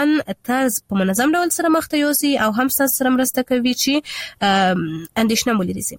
طرز په منظم ډول سره مخ ته یوسي او هم ستاسو سره مرسته کوي چې اندېښنه مو لري.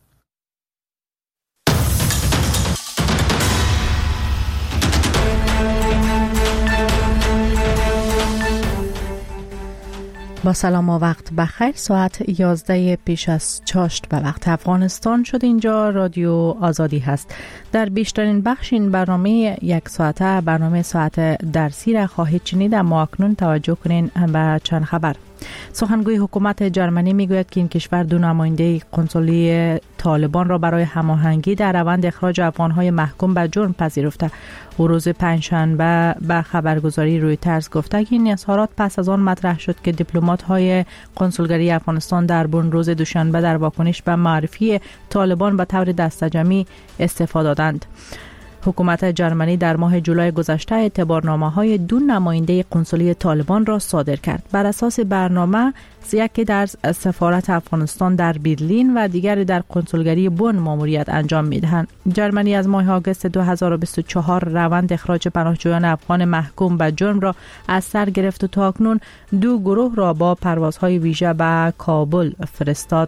با سلام و وقت بخیر. ساعت 11 پیش از چاشت به وقت افغانستان شد. اینجا رادیو آزادی هست. در بیشترین بخش این برنامه یک ساعته برنامه ساعت درسی را خواهید شنید. اما اکنون توجه کنین به چند خبر. سخنگوی حکومت جرمنی میگوید که این کشور دو نماینده قنسولی طالبان را برای هماهنگی در روند اخراج افغان‌های محکوم به جرم پذیرفته. او روز پنجشنبه به خبرگزاری رویترز گفته که این اظهارات پس از آن مطرح شد که دیپلمات‌های قنسولگری افغانستان در برن روز دوشنبه در واکنش به معرفی طالبان به طور دسته‌جمعی استعفا دادند. حکومت جرمنی در ماه جولای گذشته اعتبارنامه‌های دو نماینده قنسولی طالبان را صادر کرد. بر اساس برنامه یکی در سفارت افغانستان در برلین و دیگری در قنسولگری بن ماموریت انجام می‌دهند. جرمنی از ماه آگوست 2024 روند اخراج پناهجویان افغان محکوم به جرم را از سر گرفت و تاکنون دو گروه را با پروازهای ویژه به کابل فرستاد.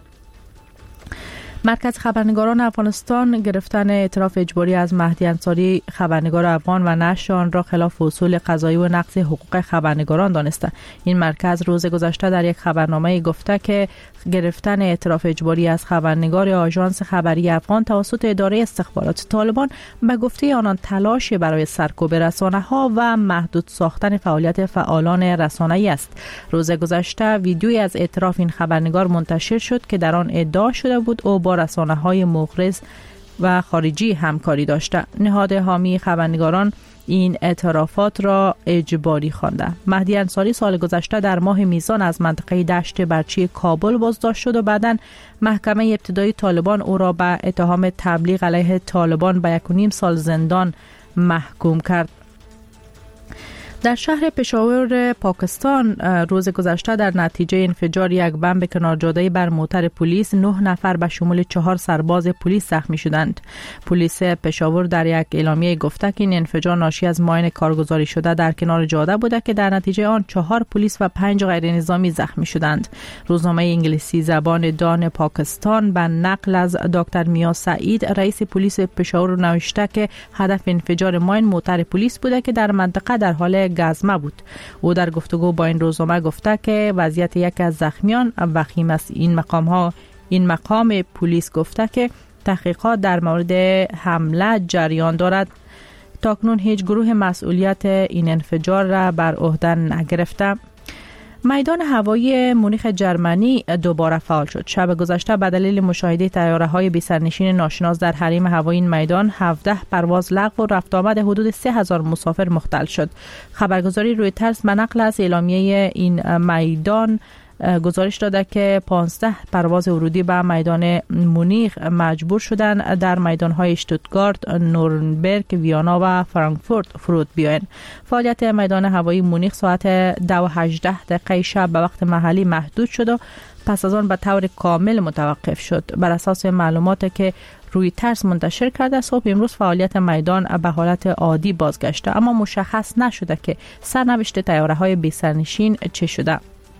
مرکز خبرنگاران افغانستان گرفتن اعتراف اجباری از مهدی انصاری خبرنگار افغان و نشر آن را خلاف اصول قضایی و نقض حقوق خبرنگاران دانسته. این مرکز روز گذشته در یک خبرنامه گفته که گرفتن اعتراف اجباری از خبرنگار آژانس خبری افغان توسط اداره استخبارات طالبان به گفته آنان تلاش برای سرکوب رسانه‌ها و محدود ساختن فعالیت فعالان رسانه‌ای است. روز گذشته ویدیویی از اعتراف این خبرنگار منتشر شد که در آن ادعا شده بود او با رسانه‌های مغرض و خارجی همکاری داشته. نهاد حامی خبرنگاران این اعترافات را اجباری خوانده. مهدی انصاری سال گذشته در ماه میزان از منطقه دشت برچی کابل بازداشت شد و بعداً محکمه ابتدایی طالبان او را به اتهام تبلیغ علیه طالبان به 1.5 سال زندان محکوم کرد. در شهر پشاور پاکستان روز گذشته در نتیجه انفجار یک بمب کنارجاده بر موتر پلیس 9 نفر به شمول 4 سرباز پلیس زخمی شدند. پلیس پشاور در یک اعلامیه گفته که این انفجار ناشی از ماین کارگزاری شده در کنار جاده بوده که در نتیجه آن 4 پلیس و 5 غیر نظامی زخمی شدند. روزنامه انگلیسی زبان دان پاکستان به نقل از دکتر میا سعید رئیس پلیس پشاور نوشته که هدف انفجار ماین موتر پلیس بوده که در منطقه در حال گزمه بود. او در گفتگو با این روزنامه گفته که وضعیت یکی از زخمیان وخیم است. این مقام پلیس گفته که تحقیقات در مورد حمله جریان دارد. تاکنون هیچ گروه مسئولیت این انفجار را بر عهده نگرفته. میدان هوایی مونیخ جرمنی دوباره فعال شد. شب گذشته به دلیل مشاهده طیاره‌های بی‌سرنشین ناشناس در حریم هوایی این میدان 17 پرواز لغو و رفت آمد حدود 3000 مسافر مختل شد. خبرگزاری رویترز به نقل از اعلامیه این میدان گزارش داده که 15 پرواز ورودی به میدان مونیخ مجبور شدند در میدان‌های اشتوتگارت، نورنبرگ، ویانا و فرانکفورت فرود بیایند. فعالیت میدان هوایی مونیخ ساعت 2:18 شب به وقت محلی محدود شد و پس از آن به طور کامل متوقف شد. بر اساس معلوماتی که رویترز منتشر کرده صبح امروز فعالیت میدان به حالت عادی بازگشته، اما مشخص نشده که سرنوشت طیاره‌های بی‌سرنشین چه شده.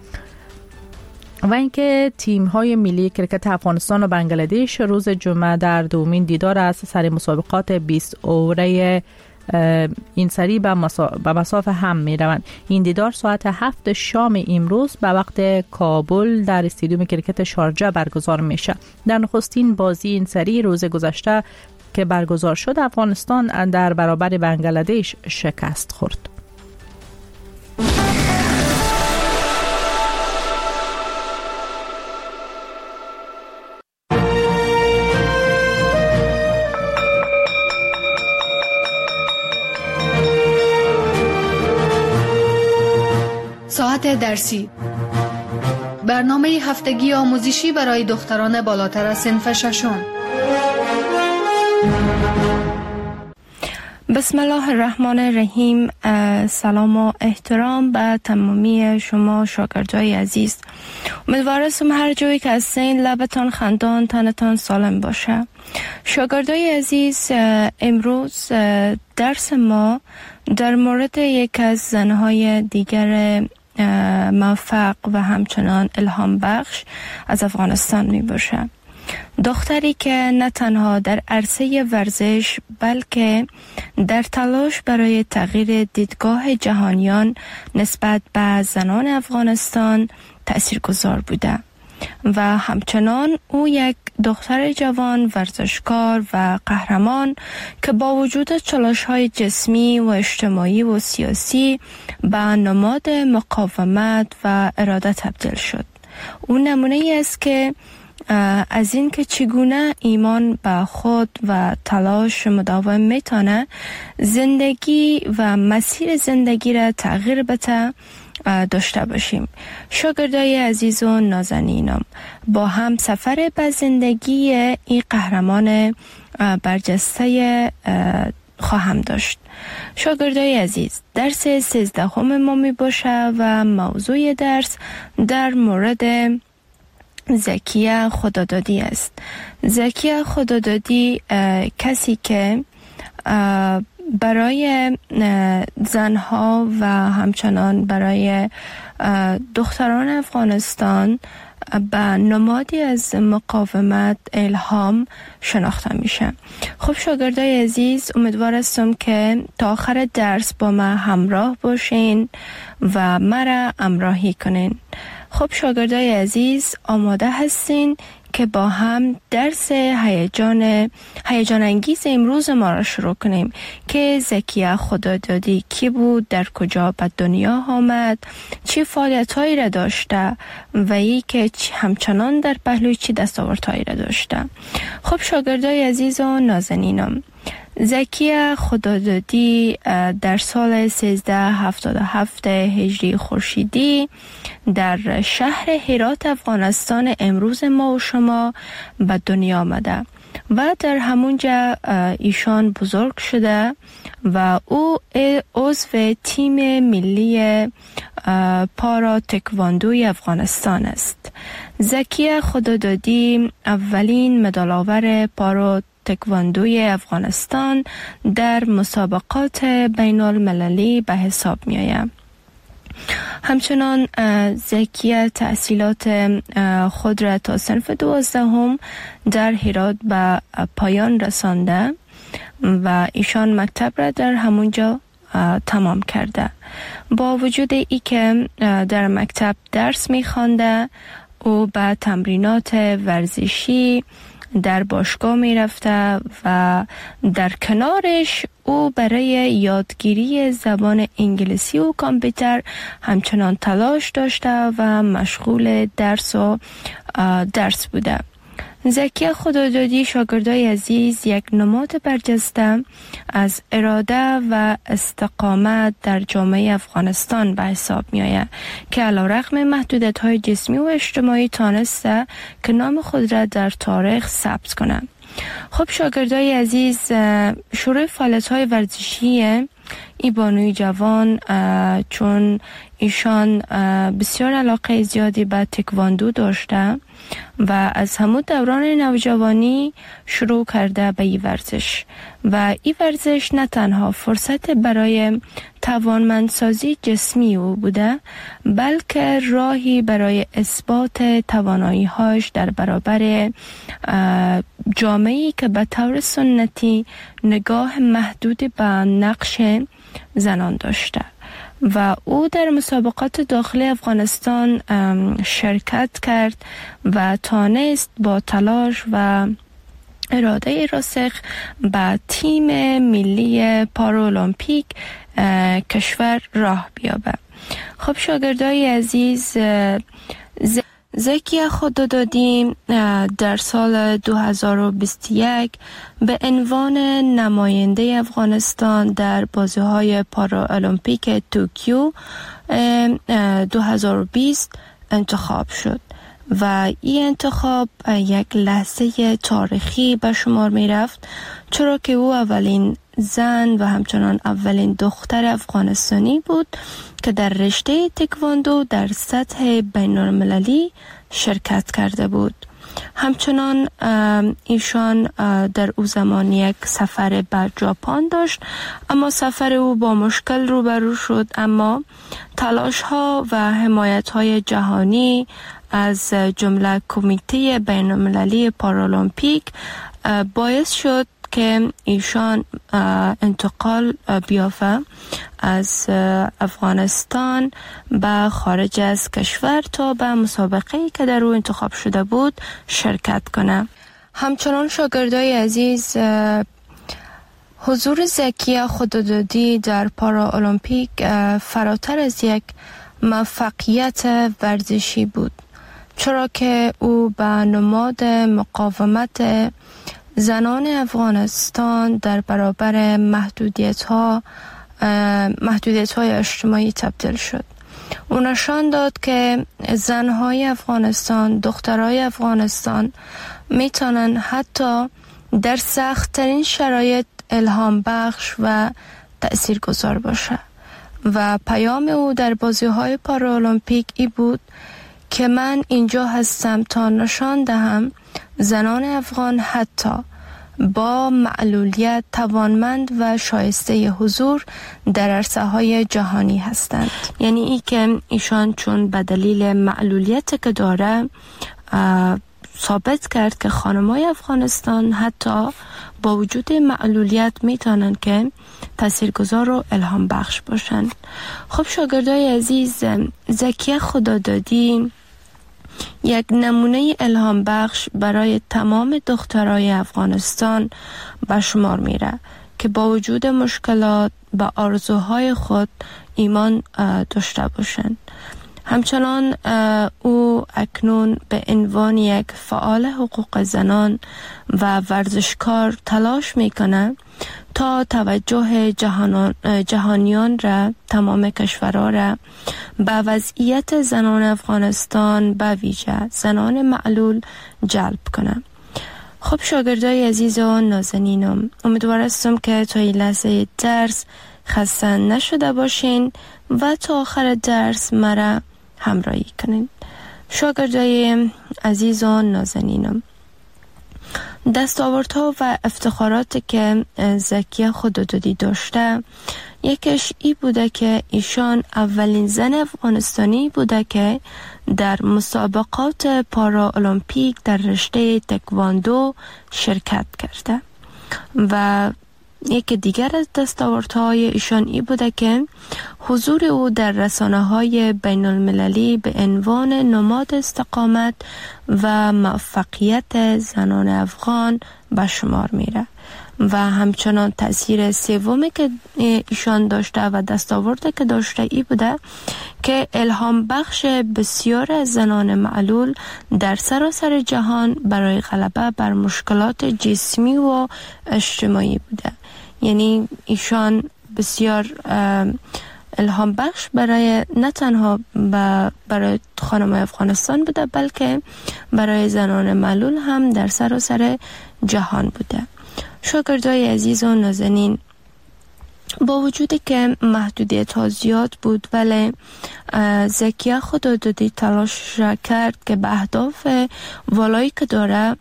و اینکه تیم‌های ملی کرکت افغانستان و بنگلادش روز جمعه در دومین دیدار از سری مسابقات 20 اوره این سری به مسافه هم می روند. این دیدار ساعت 7 شام امروز به وقت کابل در استادیوم کرکت شارجه برگزار میشه. در نخستین بازی این سری روز گذشته که برگزار شد افغانستان در برابر بنگلادش شکست خورد. ساعت درسی، برنامه هفتگی آموزشی برای دختران بالاتر از صنف ششم. بسم الله الرحمن الرحیم. سلام و احترام به تمامی شما شاگردای عزیز. امیدوارم هر جایی که هستین لبتان خندان، تنتان سالم باشه. شاگردای عزیز، امروز درس ما در مورد یک از زنهای دیگر موفق و همچنان الهام بخش از افغانستان می باشه. دختری که نه تنها در عرصه ورزش بلکه در تلاش برای تغییر دیدگاه جهانیان نسبت به زنان افغانستان تأثیرگذار بوده و همچنان او یک دختر جوان ورزشکار و قهرمان که با وجود چالش‌های جسمی و اجتماعی و سیاسی به نماد مقاومت و اراده تبدیل شد. او نمونه ای است که از این که چگونه ایمان به خود و تلاش مداوم میتونه زندگی و مسیر زندگی را تغییر بده داشته باشیم. شاگردای عزیز و نازنینم، با هم سفر به زندگی این قهرمان برجسته خواهم داشت. شاگردای عزیز، درس 13 ما می باشه و موضوع درس در مورد زکیه خدادادی است. زکیه خدادادی کسی که برای زنها و همچنان برای دختران افغانستان به نمادی از مقاومت الهام شناخته میشه. خب شاگردای عزیز، امیدوار هستم که تا آخر درس با ما همراه باشین و مرا همراهی کنین. خب شاگردای عزیز، آماده هستین که با هم درس هیجان انگیز امروز ما را شروع کنیم که زکیه خدادادی کی بود، در کجا به دنیا آمد، چه فعالیت‌هایی را داشته و ای که همچنان در پهلوی چه دستاوردهایی را داشته. خب شاگردای عزیز و نازنینم، زکیه خدادادی در سال 1377 هجری خورشیدی در شهر هرات افغانستان امروز ما و شما به دنیا آمده و در همونجا ایشان بزرگ شده و او عضو تیم ملی پارا تکواندوی افغانستان است. زکیه خدادادی اولین مدال آور پارا تکواندوی افغانستان در مسابقات بین المللی به حساب می آید. همچنان زکیه تحصیلات خود را تا صنف 12 در هرات به پایان رسانده و ایشان مکتب را در همونجا تمام کرده. با وجود ای که در مکتب درس می خوانده، او به تمرینات ورزشی در باشگاه می رفته و در کنارش او برای یادگیری زبان انگلیسی و کامپیوتر همچنان تلاش داشته و مشغول درس بوده. زکیه خدادادی، شاگردای عزیز، یک نماد برجسته از اراده و استقامت در جامعه افغانستان به حساب می آید که علیرغم محدودیت‌های جسمی و اجتماعی تانسته که نام خود را در تاریخ ثبت کنند. خب شاگردای عزیز، شروع فعالیت‌های ورزشی ای بانوی جوان، چون ایشان بسیار علاقه زیادی به تکواندو داشته و از همون دوران نوجوانی شروع کرده به این ورزش و این ورزش نه تنها فرصت برای توانمندسازی جسمی او بوده، بلکه راهی برای اثبات توانایی‌هاش در برابر جامعه‌ای که به طور سنتی نگاه محدود به نقش زنان داشته و او در مسابقات داخلی افغانستان شرکت کرد و تانست با تلاش و اراده راسخ به تیم ملی پارالمپیک کشور راه بیابه. خب شاگردای عزیز، زکیه خدادادی در سال 2021 به عنوان نماینده افغانستان در بازی‌های پارالمپیک توکیو 2020 انتخاب شد و این انتخاب یک لحظه تاریخی به شمار می رفت، چرا که او اولین زن و همچنان اولین دختر افغانستانی بود که در رشته تکواندو در سطح بین المللی شرکت کرده بود. همچنان ایشان در او زمان یک سفر به ژاپن داشت، اما سفر او با مشکل روبرو شد. اما تلاش ها و حمایت های جهانی از جمله کمیته بین المللی پارالمپیک باعث شد که ایشان انتقال بیافته از افغانستان به خارج از کشور تا به مسابقه‌ای که در او انتخاب شده بود شرکت کنه. همچنان شاگردای عزیز، حضور زکیه خدادادی در پارالمپیک فراتر از یک موفقیت ورزشی بود، چرا که او به نماد مقاومت زنان افغانستان در برابر محدودیت‌های اجتماعی تبدیل شد. او نشان داد که زن‌های افغانستان، دخترای افغانستان میتونن حتی در سخت‌ترین شرایط الهام بخش و تأثیرگذار باشه. و پیام او در بازی‌های پارالمپیک ای بود که من اینجا هستم تا نشان دهم زنان افغان حتی با معلولیت توانمند و شایسته حضور در عرصه‌های جهانی هستند. یعنی ای که ایشان چون به دلیل معلولیت که داره ثابت کرد که خانم‌های افغانستان حتی با وجود معلولیت میتونن که تاثیرگذار و الهام بخش باشن. خب شاگردای عزیز، زکیه خدادادی یک نمونه الهام بخش برای تمام دخترای افغانستان به شمار میره که با وجود مشکلات به آرزوهای خود ایمان داشته باشند. همچنان او اکنون به عنوان یک فعال حقوق زنان و ورزشکار تلاش میکنه تا توجه جهانیان را، تمام کشورها را به وضعیت زنان افغانستان به ویژه زنان معلول جلب کنه. خب شاگردای عزیز و نازنینم، امیدوار هستم که تا این لحظه درس خسته نشده باشین و تا آخر درس مرا همراهی کنین. شاگردای عزیز و نازنینم، دستاوردها و افتخاراتی که زکیه خدادادی داشته، یکیش ای بوده که ایشان اولین زن افغانستانی بوده که در مسابقات پارالمپیک در رشته تکواندو شرکت کرده. و یکی دیگر از دستاوردهای ایشان ای بوده که حضور او در رسانه‌های بین المللی به عنوان نماد استقامت و موفقیت زنان افغان به شمار میره. و همچنان تأثیر سومی که ایشان داشته و دستاورده که داشته ای بوده که الهام بخش بسیار از زنان معلول در سراسر جهان برای غلبه بر مشکلات جسمی و اجتماعی بوده. یعنی ایشان بسیار الهام بخش برای نه تنها برای خانم‌های افغانستان بوده، بلکه برای زنان معلول هم در سراسر جهان بوده. شاگردای عزیز و نازنین، با وجودی که محدودیت ها زیاد بود، ولی زکیه خدادادی تلاش کرد که به اهداف والایی که داره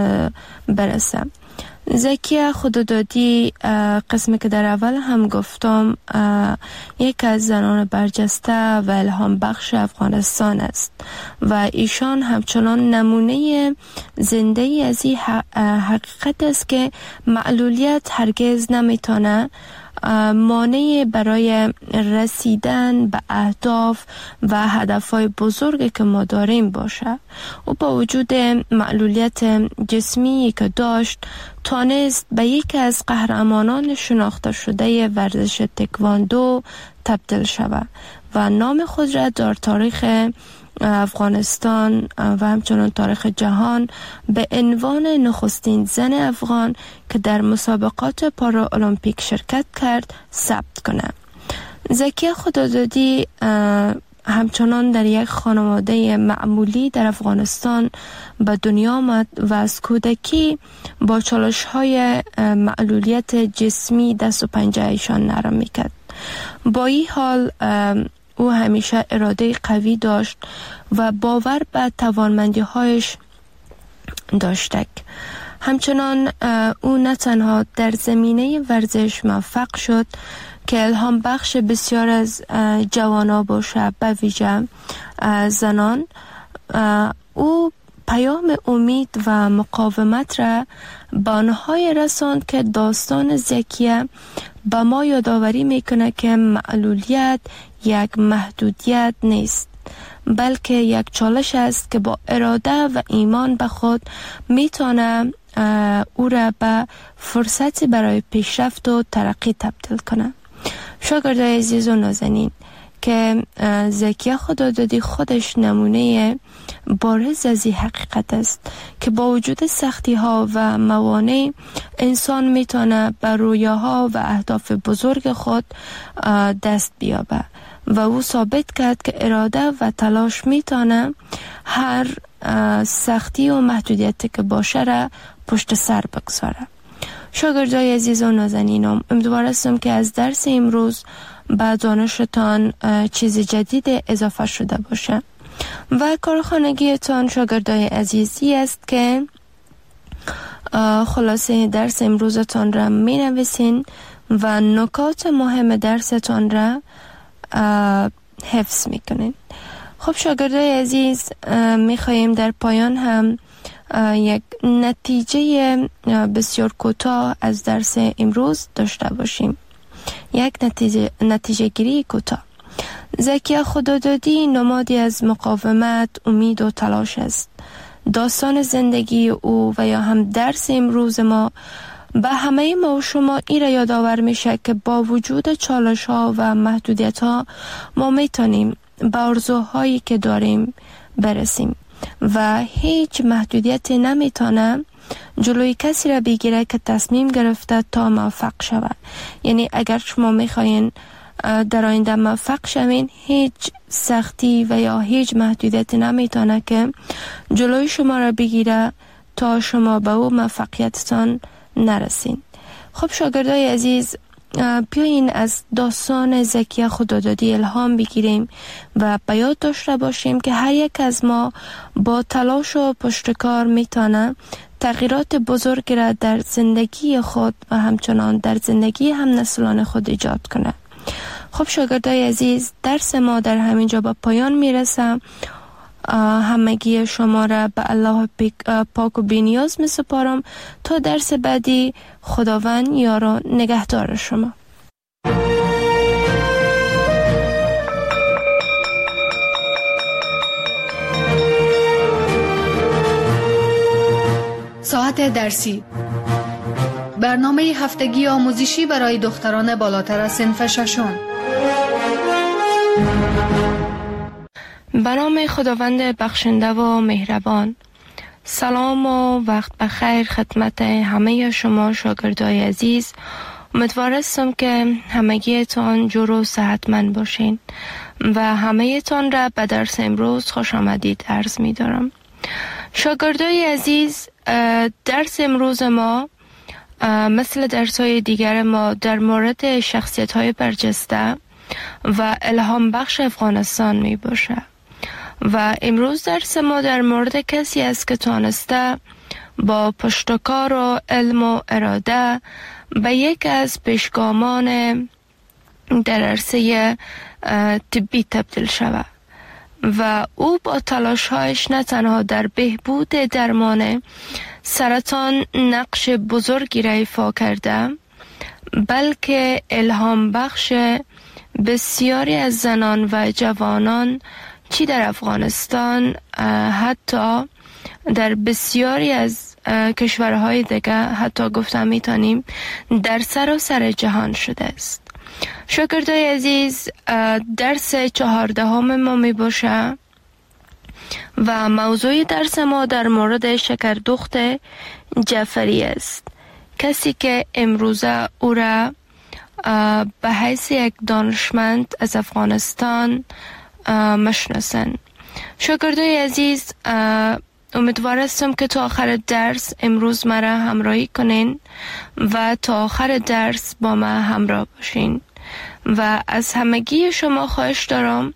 برسه. زکیه خدادادی، قسمی که در اول هم گفتم، یک از زنان برجسته و الهام بخش افغانستان است و ایشان همچنان نمونه زنده ای از این حقیقت است که معلولیت هرگز نمیتونه مانع برای رسیدن به اهداف و هدفهای بزرگی که ما داریم باشه. و با وجود معلولیت جسمی که داشت، تانست به یکی از قهرمانان شناخته شده ورزش تکواندو تبدیل شود و نام خود را در تاریخ افغانستان و همچنان تاریخ جهان به عنوان نخستین زن افغان که در مسابقات پارالمپیک شرکت کرد ثبت کنه. زکیه خدادادی همچنان در یک خانواده معمولی در افغانستان به دنیا آمد و از کودکی با چالش‌های معلولیت جسمی دست و پنجه ایشان نرم میکرد. با این حال او همیشه اراده قوی داشت و باور به توانمندی‌هایش داشتک. همچنان او نه تنها در زمینه ورزش موفق شد که الهام بخش بسیار از جوانا باشه، به ویژه زنان. او پیام امید و مقاومت را به آنهای رساند که داستان زکیه به ما یادآوری میکنه که معلولیت یک محدودیت نیست، بلکه یک چالش است که با اراده و ایمان به خود میتونه او را به فرصتی برای پیشرفت و ترقی تبدیل کنه. شاگردای عزیز و نازنین، که زکیه خدادادی خودش نمونه بارز از این حقیقت است که با وجود سختی ها و موانع انسان میتونه بر رویاها و اهداف بزرگ خود دست بیابه و او ثابت کرد که اراده و تلاش میتونه هر سختی و محدودیتی که باشه را پشت سر بگذاره. شاگردای عزیز و نازنینم، امیدوار هستم که از درس امروز به دانشتان چیز جدید اضافه شده باشه و کارخانگیتان شاگردای عزیزی است که خلاصه درس امروزتان را می نویسین و نکات مهم درستان را حفظ می کنین. خب شاگردای عزیز، می خواهیم در پایان هم یک نتیجه بسیار کوتاه از درس امروز داشته باشیم. یک نتیجه گیری کوتاه. زکیه خدادادی نمادی از مقاومت، امید و تلاش است. داستان زندگی او و یا هم درس امروز ما به همه ما و شما این را یادآور میشه که با وجود چالش ها و محدودیت ها ما میتونیم به آرزوهایی که داریم برسیم و هیچ محدودیتی نمیتونه جلوی کسی را بگیره که تصمیم گرفته تا موفق شود. یعنی اگر شما میخواین در آینده موفق شوین، هیچ سختی و یا هیچ محدودیتی نمیتونه که جلوی شما را بگیره تا شما به او موفقیتتان نرسین. خب شاگردای عزیز، بیاین از داستان زکیه خدادادی الهام بگیریم و به یاد داشته باشیم که هر یک از ما با تلاش و پشتکار میتونه تغییرات بزرگی را در زندگی خود و همچنان در زندگی هم نسلان خود ایجاد کنه. خب شاگردای عزیز، درس ما در همینجا به پایان میرسه. همگی شما را به الله پاک و بی‌نیاز می سپارم تا درس بعدی. خداوند یار و نگهدار شما. ساعت درسی، برنامه هفتگی آموزشی برای دختران بالاتر از صنف ششم. به نام خداوند بخشنده و مهربان. سلام و وقت بخیر خدمت همه شما شاگردای عزیز. امیدوار هستم که همگیتان جور و صحتمند باشین و همه‌تان را به درس امروز خوش آمدید عرض می دارم. شاگردای عزیز، درس امروز ما مثل درس‌های دیگر ما در مورد شخصیت‌های برجسته و الهام بخش افغانستان می باشه و امروز درس ما در مورد کسی است که تانسته با پشتکار و علم و اراده به یک از پیشگامان در عرصه طبی تبدیل شود و او با تلاش‌هایش نه تنها در بهبود درمان سرطان نقش بزرگی را ایفا کرده، بلکه الهام بخش بسیاری از زنان و جوانان چی در افغانستان، حتی در بسیاری از کشورهای دیگه، حتی گفتم میتونیم در سراسر جهان شده است. شاگردای عزیز، درس 14 ما می باشه و موضوع درس ما در مورد شکردخت جعفری است، کسی که امروزه او را به حیث یک دانشمند از افغانستان مشناسن. شاگردای عزیز، امیدوار هستم که تا آخر درس امروز مرا همراهی کنین و تا آخر درس با ما همراه باشین و از همگی شما خواهش دارم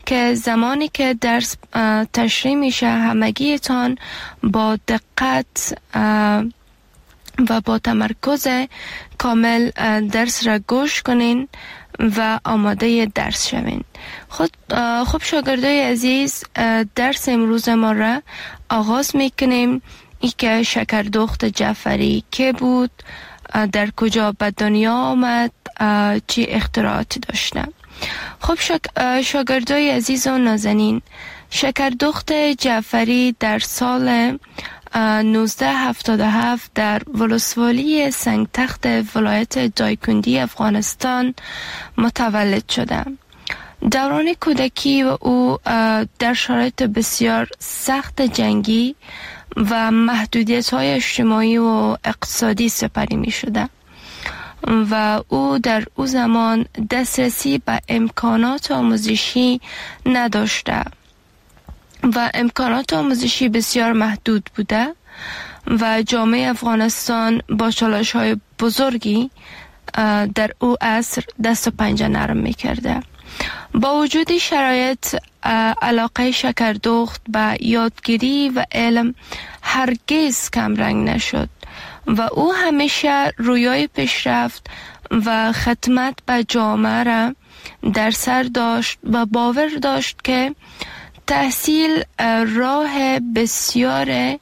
که زمانی که درس تشریح میشه همگیتان با دقت و با تمرکز کامل درس را گوش کنین و آماده درس شوین. خب شاگردای عزیز، درس امروز ما را آغاز میکنیم. ای که شکردخت جعفری که بود، در کجا به دنیا آمد، چه اختراعاتی داشته. خب شاگردای عزیز و نازنین، شکردخت جعفری در سال 1977 در ولسوالی سنگتخت ولایت دایکندی افغانستان متولد شده. دوران کودکی او در شرایط بسیار سخت جنگی و محدودیت‌های اجتماعی و اقتصادی سپری می شده و او در او زمان دسترسی به امکانات آموزشی نداشته و امکانات آموزشی بسیار محدود بوده و جامعه افغانستان با چالش‌های بزرگی در او عصر دست و پنجه نرم می‌کرده. با وجود شرایط، علاقه شکردخت به یادگیری و علم هرگز کمرنگ نشد و او همیشه رویای پیشرفت و خدمت به جامعه را در سر داشت و باور داشت که تحصیل راه بسیار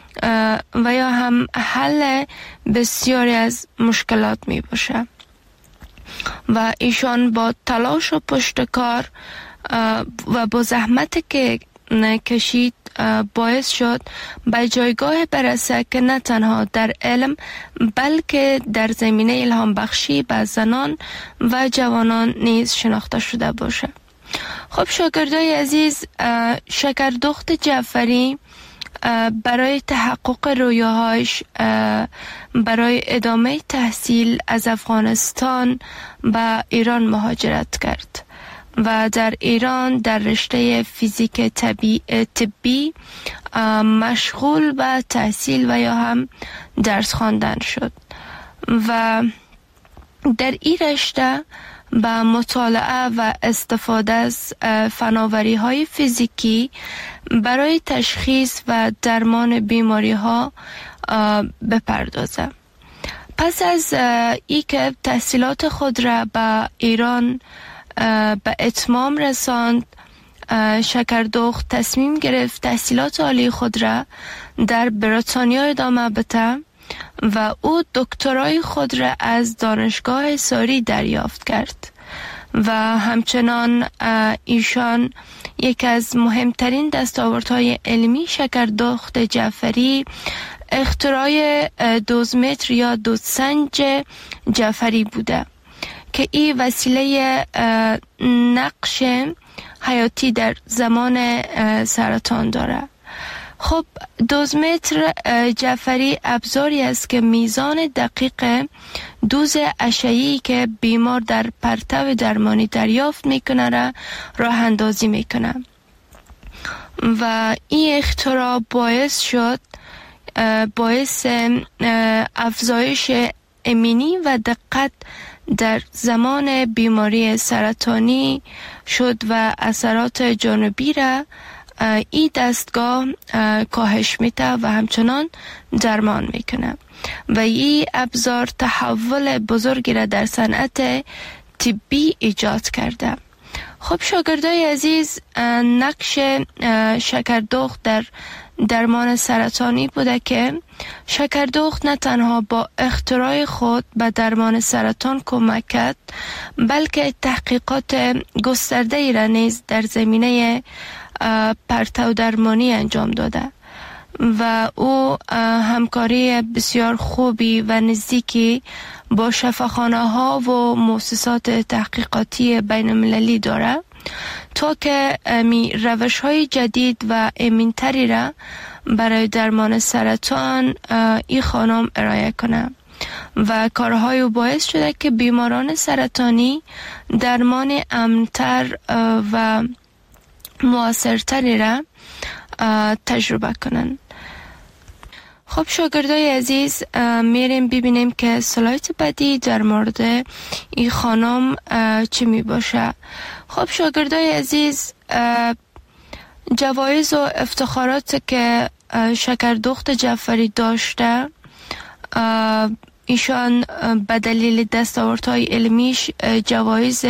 و یا هم حل بسیاری از مشکلات می باشه و ایشان با تلاش و پشتکار و با زحمت که کشید باعث شد به جایگاه برسه که نه تنها در علم بلکه در زمینه الهام بخشی به زنان و جوانان نیز شناخته شده باشه. خب شاگردای عزیز، شکردخت جعفری برای تحقق رویاهاش برای ادامه تحصیل از افغانستان به ایران مهاجرت کرد و در ایران در رشته فیزیک طبی مشغول به تحصیل و یا هم درس خواندن شد و در این رشته با مطالعه و استفاده از فناوری‌های فیزیکی برای تشخیص و درمان بیماری‌ها بپردازه. پس از ای که تحصیلات خود را به ایران به اتمام رساند، شکردخت تصمیم گرفت تحصیلات عالی خود را در بریتانیا ادامه بده و او دکترای خود را از دانشگاه ساری دریافت کرد و همچنان ایشان یک از مهمترین دستاوردهای علمی شکردخت جعفری اختراع دوزمتر یا دودسنج جعفری بوده که این وسیله نقش حیاتی در زمان سرطان داره. خب دوزمتر جعفری ابزاری است که میزان دقیق دوز اشعه‌ای که بیمار در پرتو درمانی دریافت میکنه را راه اندازی میکنه و این اختراع باعث افزایش امنی و دقت در زمان بیماری سرطانی شد و اثرات جانبی را این دستگاه کاهش میده و همچنان درمان میکنه و این ابزار تحول بزرگی را در صنعت طبی ایجاد کرده. خب شاگردای عزیز، نقش شکردخت در درمان سرطانی بوده که شکردخت نه تنها با اختراع خود به درمان سرطان کمک کرد بلکه تحقیقات گسترده‌ای را نیز در زمینه پرتو درمانی انجام داده و او همکاری بسیار خوبی و نزدیکی با شفاخانه‌ها و مؤسسات تحقیقاتی بین المللی داره تا که روش‌های جدید و امن‌تری را برای درمان سرطان این خانم ارائه کنه و کارهای او باعث شده که بیماران سرطانی درمان امن‌تر و مؤثرتری را تجربه کنند. خب شاگردای عزیز، میریم ببینیم که سلایت بعدی در مورد این خانم چی می باشه. خب شاگردای عزیز، جوایز و افتخارات که شکردخت جعفری داشته، ایشان به دلیل دستاوردهای علمیش جوایز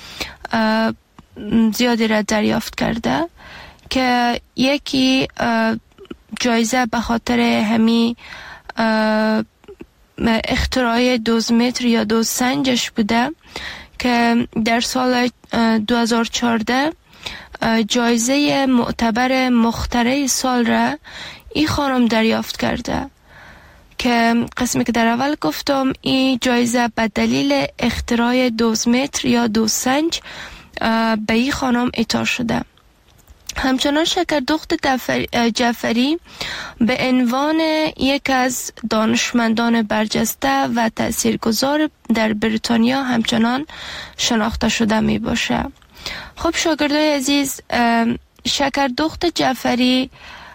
زیادی را دریافت کرده که یکی جایزه به خاطر همی اختراع دوزمتر یا دوزسنجش بوده که در سال 2014 جایزه معتبر مخترع سال را این خانم دریافت کرده که قسمی که در اول گفتم این جایزه به دلیل اختراع دوزمتر یا دوزسنج به این خانم اعطا شده. همچنان شکردخت جعفری به عنوان یک از دانشمندان برجسته و تاثیرگذار در بریتانیا همچنان شناخته شده می باشه. خب شاگردای عزیز، شکردخت جعفری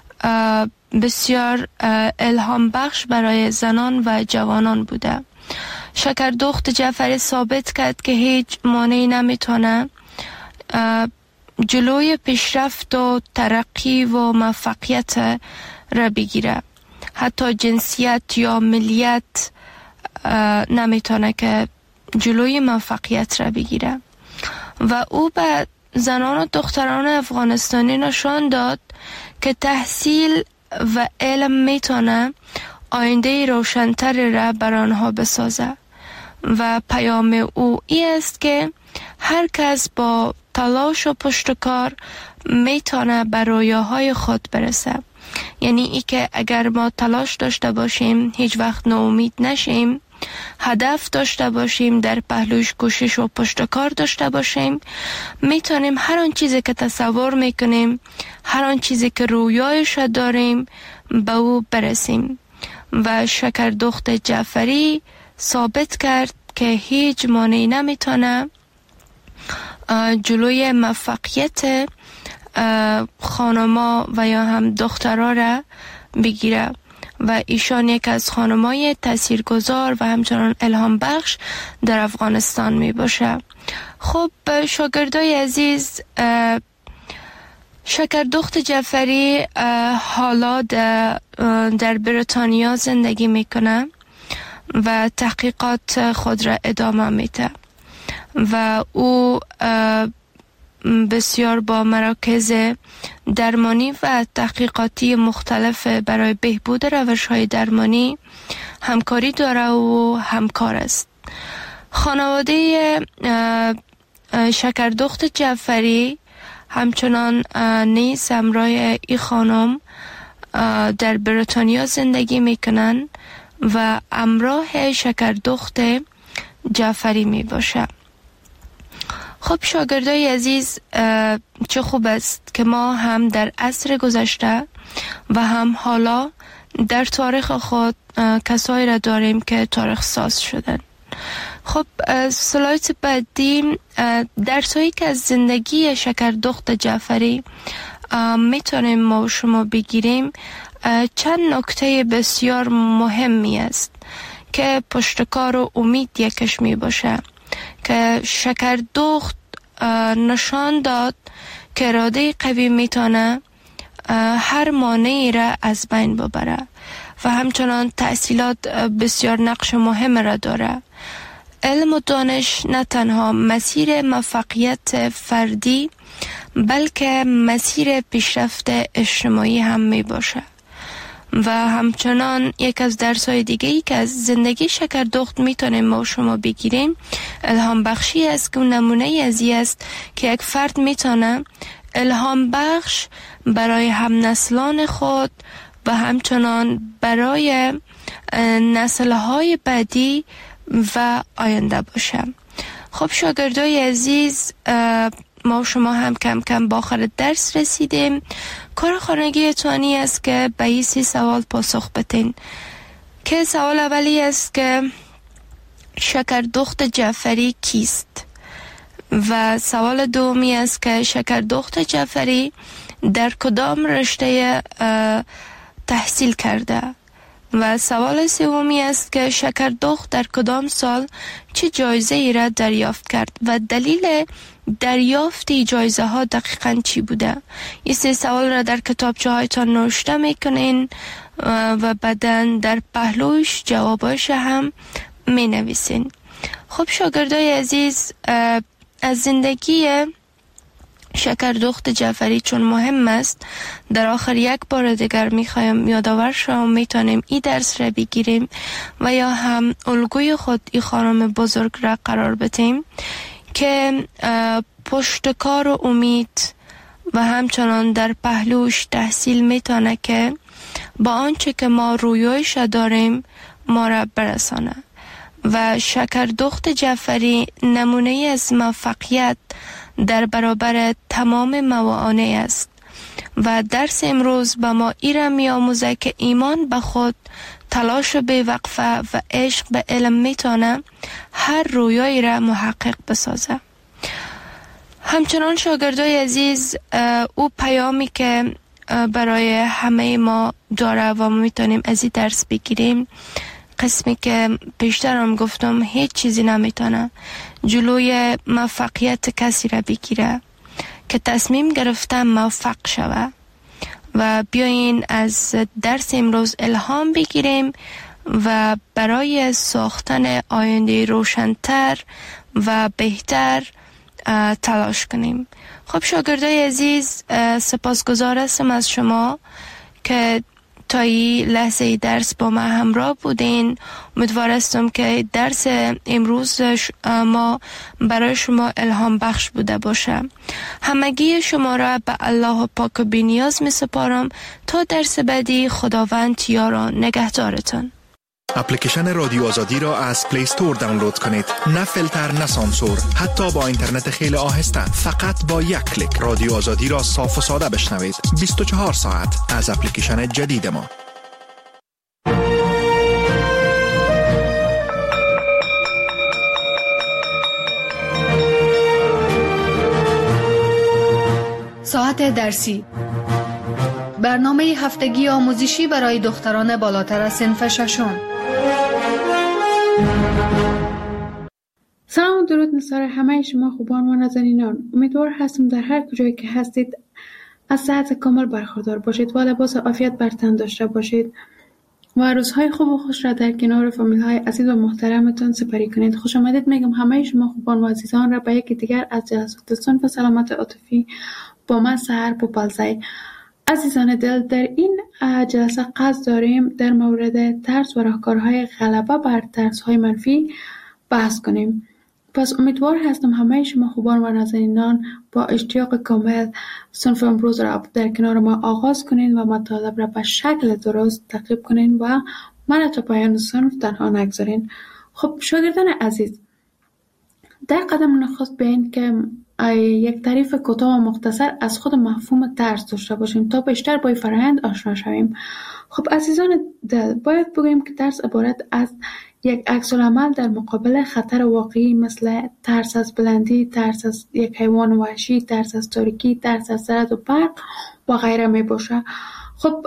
بسیار الهام بخش برای زنان و جوانان بوده. شکردخت جعفری ثابت کرد که هیچ مانعی نمیتونه جلوی پیشرفت و ترقی و موفقیت را بگیره. حتی جنسیت یا ملیت نمیتونه که جلوی موفقیت را بگیره. و او به زنان و دختران افغانستانی نشان داد که تحصیل و علم میتونه آینده روشن‌تر را بر آنها بسازه و پیام او این است که هر کس با تلاش و پشتکار میتونه به رویاهای خود برسه. یعنی ای که اگر ما تلاش داشته باشیم، هیچ وقت ناامید نشیم، هدف داشته باشیم، در پهلوش کوشش و پشتکار داشته باشیم، میتونیم هر آن چیزی که تصور میکنیم، هر آن چیزی که رویایش داریم به او برسیم. و شکردخت جعفری ثابت کرد که هیچ مانعی نمیتونه جلوی موفقیت خانما و یا هم دخترها را بگیره و ایشان یک از خانمای تاثیرگذار و همچنان الهام بخش در افغانستان می باشه. خب شاگردای عزیز، شکردخت جعفری حالا در بریتانیا زندگی میکنه و تحقیقات خود را ادامه میده و او بسیار با مراکز درمانی و تحقیقاتی مختلف برای بهبود روش‌های درمانی همکاری داره و همکار است. خانواده شکردخت جعفری همچنان نیز همراه این خانم در بریتانیا زندگی میکنن و همراه شکردخت جعفری می باشه. خب شاگردای عزیز، چه خوب است که ما هم در عصر گذشته و هم حالا در تاریخ خود کسایی را داریم که تاریخ ساز شدن. خب سلایت بعدی درسایی که از زندگی شکردخت جعفری میتونیم ما و شما بگیریم، چند نکته بسیار مهمی است که پشتکار و امید یکش می باشه که شکردخت نشان داد که اراده قوی میتونه هر مانعی را از بین ببره و همچنان تحصیلات بسیار نقش مهم را داره. علم و دانش نه تنها مسیر موفقیت فردی بلکه مسیر پیشرفت اجتماعی هم می باشه. و همچنان یک از درس‌های دیگه‌ای که از زندگی شکردخت میتونیم ما و شما بگیریم الهام بخشی است که نمونه ازی است که یک فرد میتونه الهام بخش برای هم نسلان خود و همچنان برای نسل‌های بعدی و آینده باشه. خب شاگردای عزیز، ما و شما هم کم کم با آخر درس رسیدیم. کار خانگی توانی است که به این 3 سوال پاسخ بدین که سوال اولی است که شکردخت جعفری کیست؟ و سوال دومی است که شکردخت جعفری در کدام رشته تحصیل کرده؟ و سوال سومی است که شکردخت در کدام سال چه جایزه ای را دریافت کرد و دلیل دریافت جایزه ها دقیقاً چی بوده؟ این سه سوال را در کتابچه هایتان نوشته میکنین و بعداً در پهلوش جواباش هم می نویسین. خب شاگردای عزیز، از زندگی شکردخت جعفری چون مهم است، در آخر یک بار دیگر میخوایم یادآور شوم میتونیم این درس را بگیریم و یا هم الگوی خود این خانم بزرگ را قرار بدیم که پشتکار و امید و همچنان در پهلوش تحصیل میتونه که با آنچه که ما رویایش داریم ما را برسانه. و شکردخت جعفری نمونه از موفقیت در برابر تمام موانع است و درس امروز به ما ایره می آموزه که ایمان به خود، تلاش بی‌وقفه و عشق به علم میتونه هر رویایی را محقق بسازه. همچنان شاگردای عزیز، او پیامی که برای همه ما داره و ما میتونیم از این درس بگیریم، قسمی که پیشتر هم گفتم هیچ چیزی نمیتونه جلوی موفقیت کسی را بگیره که تصمیم گرفته موفق شوه. و بیاین از درس امروز الهام بگیریم و برای ساختن آینده روشن‌تر و بهتر تلاش کنیم. خب شاگردای عزیز، سپاسگزار هستم از شما که تا این لحظه درس با ما همراه بودین. امیدوار هستم که درس امروز ما برای شما الهام بخش بوده باشه. همگی شما را به الله پاک و بی‌نیاز می سپارم تا درس بعدی. خداوند یار و نگهدارتان. اپلیکیشن رادیو آزادی را از پلی استور دانلود کنید. نه فیلتر، نه سانسور، حتی با اینترنت خیلی آهسته. فقط با یک کلیک رادیو آزادی را صاف و ساده بشنوید. 24 ساعت از اپلیکیشن جدید ما. ساعت درسی، برنامه هفتگی آموزشی برای دختران بالاتر از صنف ششم. سلام و درود نثار همه شما خوبان و نازنینان. امیدوار هستم در هر کجایی که هستید از صحت کامل برخوردار باشید و لباس عافیت بر تن داشته باشید و روزهای خوب و خوش را در کنار فامیل های عزیز و محترمتان سپری کنید. خوش آمدید میگم همه شما خوبان و عزیزان را به یکی دیگر از جلسات صنف سلامت عاطفی با من سحر پوپلزی. عزیزان دل، در این جلسه قصد داریم در مورد ترس و راهکارهای غلبه بر ترس‌های منفی بحث کنیم. پس امیدوار هستم همه شما خوبان و نازنینان با اشتیاق کامل صنف امروز را در کنار ما آغاز کنین و مطالب را به شکل درست تعقیب کنین و من تا پایان صنف تنها نگذارین. خب شاگردان عزیز، در قدم نخست بیاین که یک تعریف کوتاه و مختصر از خود مفهوم ترس داشته باشیم تا بیشتر با این فرآیند آشنا شویم. خب عزیزان دل، باید بگوییم که ترس عبارت از یک عکس‌العمل در مقابل خطر واقعی مثل ترس از بلندی، ترس از یک حیوان وحشی، ترس از تاریکی، ترس از رعد و برق و غیره می باشه. خب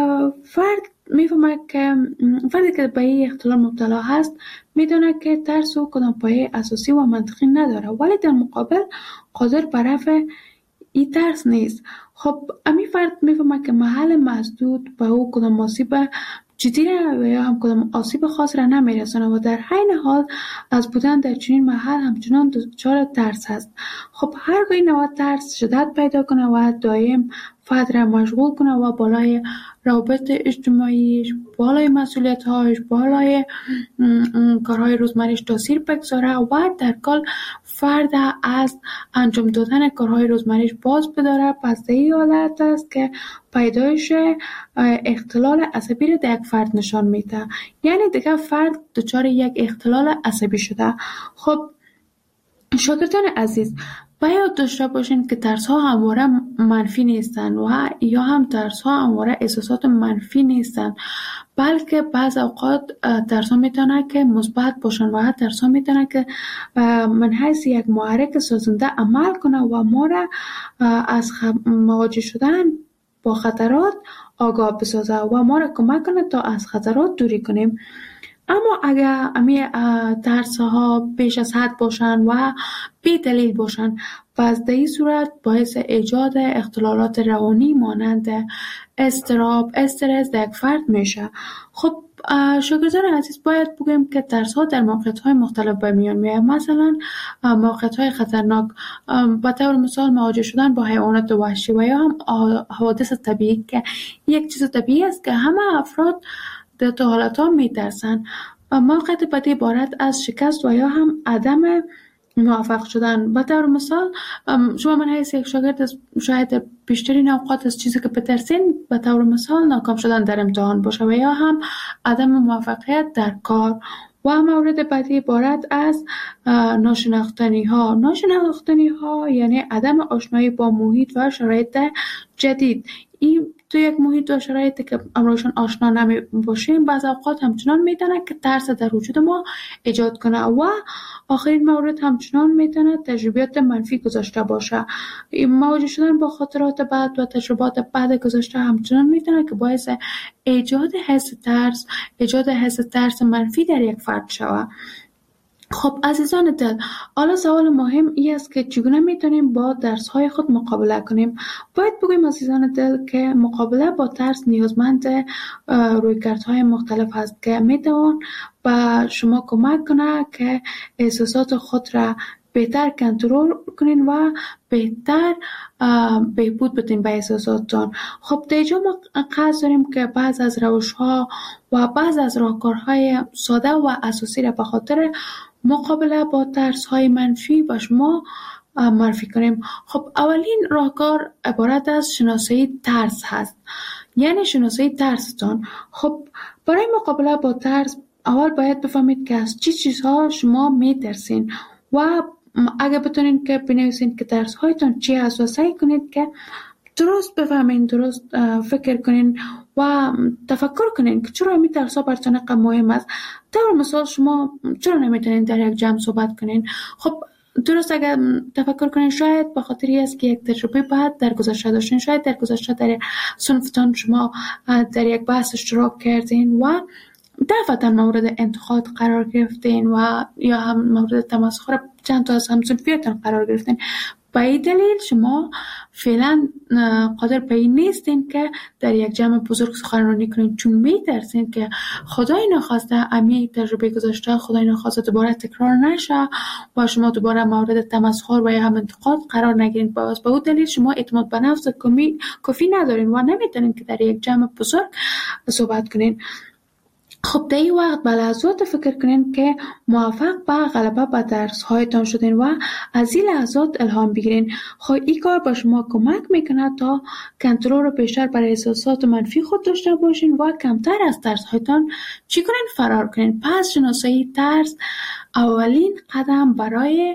فردی که به این اختلال مبتلا هست میدونه که ترس او کدام پایه اساسی و منطقی نداره، ولی در مقابل قادر بر رفع این ترس نیست. خب امی فرد میفهمه که محل مسدود به او کدام آسیب جدی و یا هم کدام آسیب خاص را نمیرسونه و در حین حال از بودن در چنین محل همچنان دچار ترس هست. خب هرگاه این نوع ترس شدت پیدا کنه و دائم فرد را مشغول کنه و بالای روابط اجتماعیش، بالای مسئولیت‌هاش، بالای کارهای روزمریش تاثیر بگذاره و در کل فرد از انجام دادن کارهای روزمریش باز بداره، پس این حالت است که پیدایش اختلال عصبی را در یک فرد نشان میده. یعنی دیگه فرد دچار یک اختلال عصبی شده. خب شاگردان عزیز، باید داشته باشین که ترس ها همواره منفی نیستن و یا هم ترس ها همواره احساسات منفی نیستن، بلکه بعض اوقات ترس ها میتونه که مثبت باشن و ترس ها میتونه که من حیث یک محرک سازنده عمل کنه و ما را از مواجه شدن با خطرات آگاه بسازه و ما را کمک کنه تا از خطرات دوری کنیم. اما اگر امی ترس ها بیش از حد باشن و بی دلیل باشن، پس در این صورت باعث ایجاد اختلالات روانی مانند اضطراب، استرس در یک فرد میشه. خب شاگردان عزیز، باید بگیم که ترس ها در موقعیت های مختلف به میان میاد. مثلا موقعیت های خطرناک، به طور مثال مواجه شدن با حیوانات وحشی و یا هم حوادث طبیعی که یک چیز طبیعی است که همه افراد در تو حالت ها میترسن. موقعیت بعدی عبارت از شکست و یا هم عدم موفق شدن. به طور مثال شما من حیث یک شاگرد شاید بیشترین اوقات از چیزی که بترسین به طور مثال ناکام شدن در امتحان باشه و یا هم عدم موفقیت در کار. و مورد بعدی عبارت از ناشناختنی ها یعنی عدم آشنایی با محیط و شرایط جدید. این تو یک محیط و شرایطی که امروزشان آشنا نمی باشیم بعض اوقات همچنان میتونه که ترس در وجود ما ایجاد کنه. و آخرین مورد همچنان میتونه تجربیات منفی گذاشته باشه. مواجه شدن با خاطرات بد و تجربات بد گذاشته همچنان میتونه که باعث ایجاد حس ترس منفی در یک فرد شود. خب عزیزان دل، حالا سوال مهم این است که چگونه میتونیم با ترس‌های خود مقابله کنیم؟ باید بگویم عزیزان دل که مقابله با ترس نیازمند رویکردهای مختلف است که میتوان به شما کمک کنه که احساسات خود را بهتر کنترل کنین و بهتر بهبود بدین به احساساتتان. خب در اینجا ما قصد داریم که بعض از روش‌ها و بعض از راهکارهای ساده و اساسی را به خاطر مقابله با ترس‌های منفی با شما معرفی کنیم. خب اولین راهکار عبارت از شناسایی ترس هست، یعنی شناسایی ترستان. خب برای مقابله با ترس اول باید بفهمید که از چه چیزها شما میترسین و اگه بتونین که بنویسین که ترس هایتان چی هست و سعی کنید که درست بفهمین، درست فکر کنین و تفکر کنین که چرا این ترس ها براتون مهم است. طور مثال شما چرا نمیتونین در یک جمع صحبت کنین؟ خب درست اگر تفکر کنین شاید به خاطر این است که یک تجربه بعد در گذشته داشتین، شاید در گذشته در صنفتان شما در یک بحث اشتراک کردین و دفعتا مورد انتقاد قرار گرفتین و یا هم مورد تمسخر چند تا از همصنفیاتون قرار گرفتین. به این دلیل شما فعلا قادر به این نیستین که در یک جمع بزرگ سخنرانی کنین، چون میترسین که خدای نخواسته امی تجربه گذاشته خدای نخواسته دوباره تکرار نشه و شما دوباره مورد تمسخر و یا هم انتقاد قرار نگیرین. به اون دلیل شما اعتماد به نفس کافی ندارین و نمیتونین که در یک جمع بزرگ صحبت کنین. خب در این وقت به لحظات فکر کنین که موفق به غلبه به ترس هایتان شدین و از این لحظات الهام بگیرین. خب این کار با شما کمک میکنه تا کنترل رو بیشتر بر احساسات منفی خود داشته باشین و کمتر از ترس هایتان چی کنین؟ فرار کنین. پس شناسایی ترس اولین قدم برای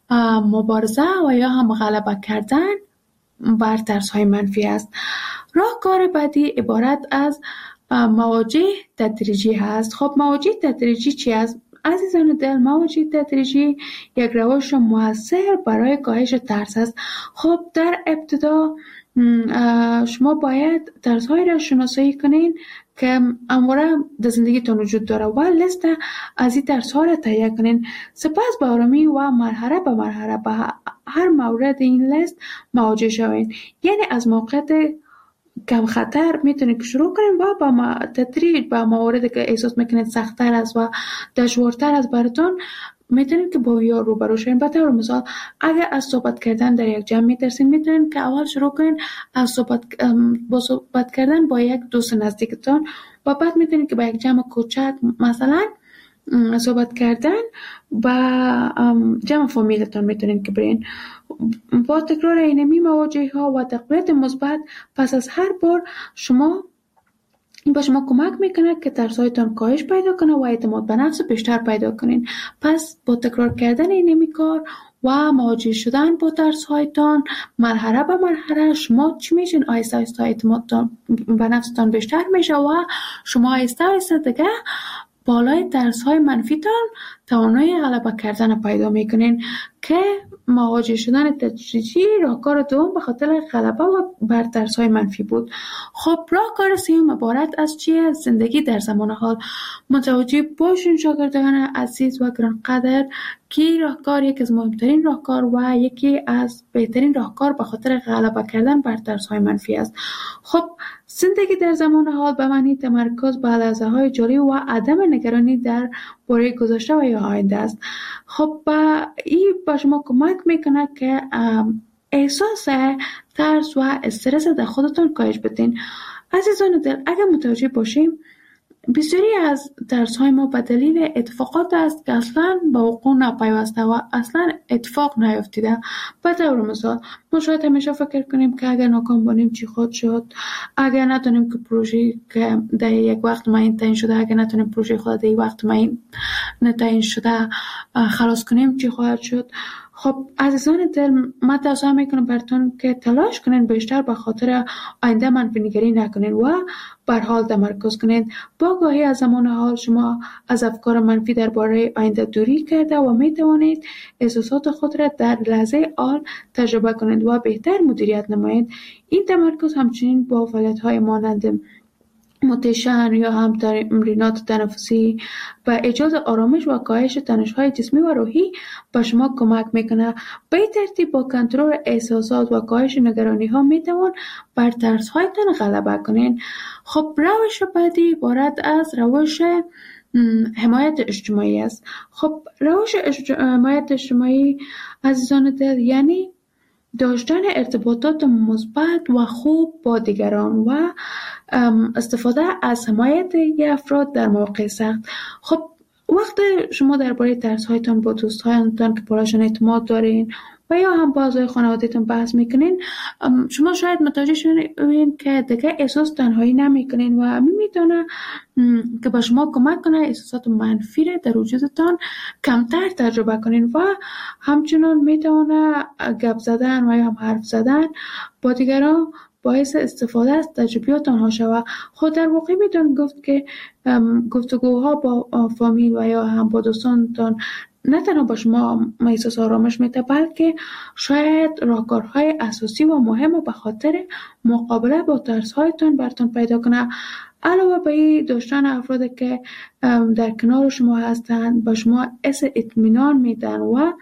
مبارزه و یا هم غلبه کردن بر ترس های منفی است. راهکار بعدی عبارت از مواجه تدریجی هست. خب مواجه تدریجی چی است؟ عزیزان دل، مواجه تدریجی یک روش مؤثر برای کاهش ترس است. خب در ابتدا شما باید ترس‌هایی را شناسایی کنین که همواره در زندگیتون وجود داره و لیست از این ترس‌ها را تهیه کنین. سپس با آرامی و مرحله به مرحله به هر مورد این لیست مواجه شوین. یعنی از موقعیت کم خطر میتونید که شروع کنید و با تدریج با مواردی که احساس میکنید سخت‌تر است و دشوارتر است براتون میتونید که با اویا روبرو شوین. به طور مثال اگر از صحبت کردن در یک جمع میترسین، میتونید که اول شروع کنید از صحبت کردن با یک دوست نزدیکتان و بعد میتونید که با یک جمع کوچک مثلا صحبت کردن با جمع فامیلتان میتونید که برین. با تکرار اینمی مواجهه ها و تقویت مثبت پس از هر بار این با شما کمک میکنه که ترسایتان کاهش پیدا کنه و اعتماد به نفس بیشتر پیدا کنین. پس با تکرار کردن اینمی کار و مواجه شدن با ترسایتان مرحله به مرحله شما چی میشین؟ آهسته آهسته اعتمادتان به نفستان بیشتر میشه و شما آهسته آهسته دیگه بالای ترس‌های منفیتان توانایی غلبه کردن پیدا میکنین که مواجه شدن تدریجی راهکار دوم به خاطر غلبه و بر ترس‌های منفی بود. خب راهکار سوم عبارت از چیه؟ زندگی در زمان حال. متوجه باشین شاگردان عزیز و گرانقدر که راهکار یکی از مهمترین راهکار و یکی از بهترین راهکار به خاطر غلبه کردن بر ترس‌های منفی است. خب زندگی در زمان حال به معنی تمرکز بر لحظه‌های جاری و عدم نگرانی در باره گذشته و یا آینده است. خب این به شما کمک میکنه که احساس ترس و استرس در خودتون کاهش بدین. عزیزان دل، اگر متوجه باشیم بسیاری از ترس‌های ما به دلیل اتفاقات است که اصلاً به وقوع نپیوسته و اصلاً اتفاق نیفتیده. به طور مثال ما شاید همیشه فکر کنیم که اگر ناکام باشیم چی خود شد، اگر نتونیم که پروژه که در یک وقت معین تعیین شده، اگر نتونیم پروژه خود در یک وقت معین تعیین شده خلاص کنیم چی خواهد شد. خب عزیزان دل، من توصیه میکنم براتون که تلاش کنین بیشتر به خاطر آینده منفی نگری نکنین و بر حال تمرکز کنین. با آگاهی از زمان حال شما از افکار منفی درباره آینده دوری کرده و میتوانید احساسات خود را در لحظه حال تجربه کنید و بهتر مدیریت نمایید. این تمرکز همچنین با فعالیت‌های مانند مدیتیشن یا هم تمرینات تنفسی و ایجاد آرامش و کاهش تنش‌های جسمی و روحی به شما کمک میکنه. به این ترتیب با کنترل احساسات و کاهش نگرانی‌ها میتوان بر ترس‌هایتان غلبه کنین. خب روش بعدی عبارت از روش حمایت اجتماعی است. خب روش حمایت اجتماعی عزیزان دل یعنی داشتن ارتباطات مثبت و خوب با دیگران و استفاده از حمایت افراد در مواقع سخت. خب وقت شما درباره ترس‌هایتان با دوستانتان که بالاشون اعتماد دارین و یا هم با اعضای خانواده‌تون بحث میکنین، شما شاید متوجه شوین که دیگه احساس تنهایی نمیکنین و میتونه که با شما کمک کنه احساسات منفی را در وجودتان کمتر تجربه کنین و همچنان میتونه گپ زدن و یا هم حرف زدن با دیگران باعث استفاده از تجربیات آنها شود. خود در واقع میتون گفت که گفتگوها با فامیل و یا هم با دوستانتان نه تنها با شما احساس آرامش میده، بلکه شاید راهکارهای اساسی و مهم به خاطر مقابله با ترس‌هایتان براتون پیدا کنه. علاوه بر این داشتن افرادی که در کنار شما هستند با شما حس اطمینان میدن و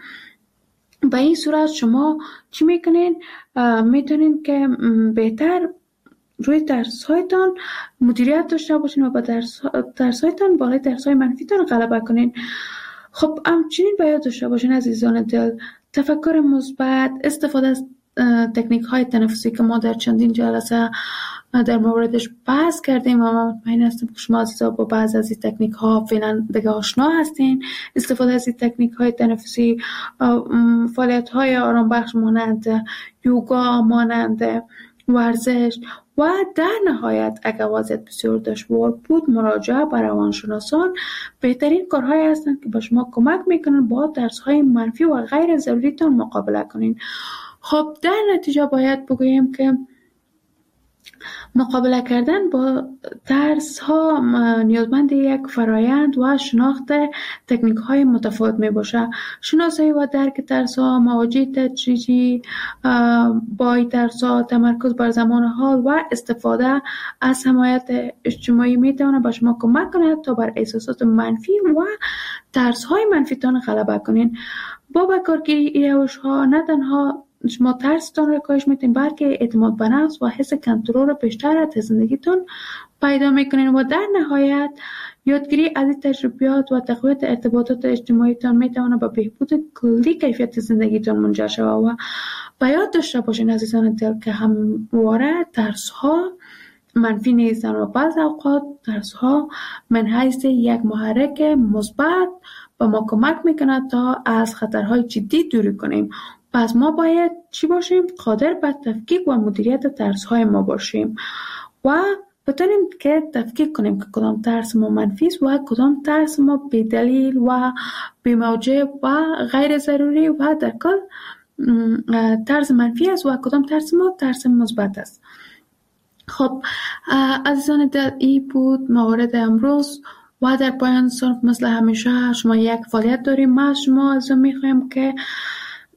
به این صورت شما چی میکنین؟ میتونین که بهتر روی ترس‌هایتان مدیریت داشته باشین و با ترس‌هایتان بالای ترس‌های منفیتان غلبه کنین. خب همچنین باید داشته باشین عزیزان دل تفکر مثبت، استفاده از تکنیک‌های تنفسی که ما در چندین جلسه در موردش بحث کردیم و من مطمئن هستم که شما عزیزا با بعض از این تکنیک‌ها فعلا دیگه آشنا هستین. استفاده از این تکنیک‌های تنفسی، فعالیت‌های آرام بخش مانند یوگا، مانند ورزش و در نهایت اگر وضعیت بسیار دشوار بود مراجعه به روانشناسان بهترین کارهایی هستند که به شما کمک میکنن با ترس‌های منفی و غیر ضروریتان مقابله کنین. خب در نتیجه باید بگوییم که مقابله کردن با ترس ها نیازمند یک فرایند و شناخت تکنیک های متفاوت می باشه. شناسایی و درک ترس ها، مواجهه تدریجی با ترس ها، تمرکز بر زمان حال و استفاده از حمایت اجتماعی می تونه به شما کمک کنه تا بر احساسات منفی و ترس های منفی تان غلبه کنین. با کارگیری این روش ها نه تنها شما ترستان را کاهش میتین بلکه اعتماد به نفس و حس کنترل بیشتر از زندگیتون پیدا میکنین و در نهایت یادگیری از این تجربیات و تقویت ارتباطات اجتماعیتان میتونه به بهبود کلی کیفیت زندگیتون منجر شود. و باید داشته باشین عزیزان دل که همواره ترس ها منفی نیستن و بعض اوقات ترس ها من حیث یک محرک مثبت به ما کمک میکنه تا از خطرهای جدی دوری کنیم. پس ما باید چی باشیم؟ قادر به تفکیک و مدیریت ترس‌های ما باشیم و بتونیم که تفکیک کنیم که کدام ترس ما منفی است و کدام ترس ما بی‌دلیل و بی‌موجب و غیر ضروری و در کل ترس منفی است و کدام ترس ما ترس مثبت است. خب عزیزان دل، این بود موارد امروز و در پایان صنف مثل همیشه شما یک فعالیت داریم. ما از شما میخوایم که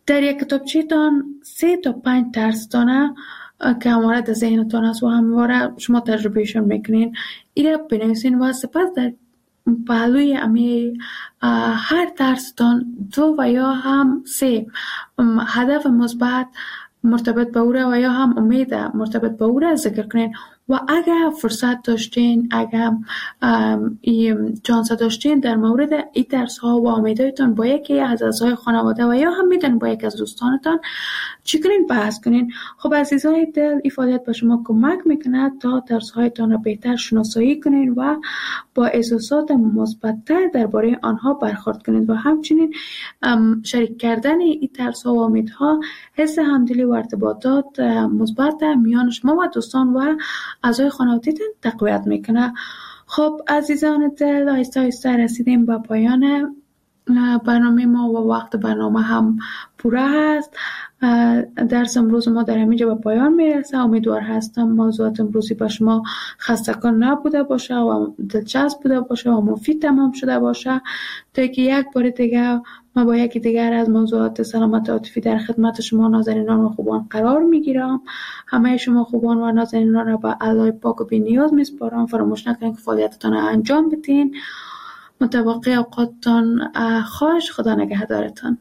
در یک کتابچه‌تان 3 تا 5 ترس‌تانه که همواره در ذهنتان است و همواره شما تجربهشون میکنین ایره بنویسین و سپس در پهلوی هر ترستان 2 و یا هم 3 هدف مثبت مرتبط به او و یا هم امید مرتبط به او را ذکر کنین و اگر فرصت داشتین، اگر چانس داشتین در مورد این ترس ها و امیدهایتان با یکی از اعضای خانواده و یا هم میتونین با یکی از دوستانتان چی کنین بحث کنین. خب عزیزای دل، این فعالیت به شما کمک میکنه تا ترس هایتان را بهتر شناسایی کنین و با احساسات مثبت‌تر درباره آنها برخورد کنین و همچنین شریک کردن این ترس ها و امیدها حس همدلی و ارتباطات مثبت میان شما و دوستان و اعضای خانواده‌تان تقویت میکنه. خب عزیزان دل، آهسته آهسته رسیدیم به پایان برنامه ما و وقت برنامه هم پوره هست. درس امروز ما در همینجا به پایان میرسه. امیدوار هستم موضوعات امروزی با شما خسته‌کن نبوده باشه و دلچسب بوده باشه و مفید تمام شده باشه تا که یک بار دیگه ما با یکی دیگر از موضوعات سلامت عاطفی در خدمت شما نازنینان و خوبان قرار میگیرم. همه شما خوبان و نازنینان را به الله پاک و بی‌نیاز میسپارم. فراموش نکنید که فعالیتتان را انجام بدین. متوقع اوقاتتان خوش. خدا نگهدارتان.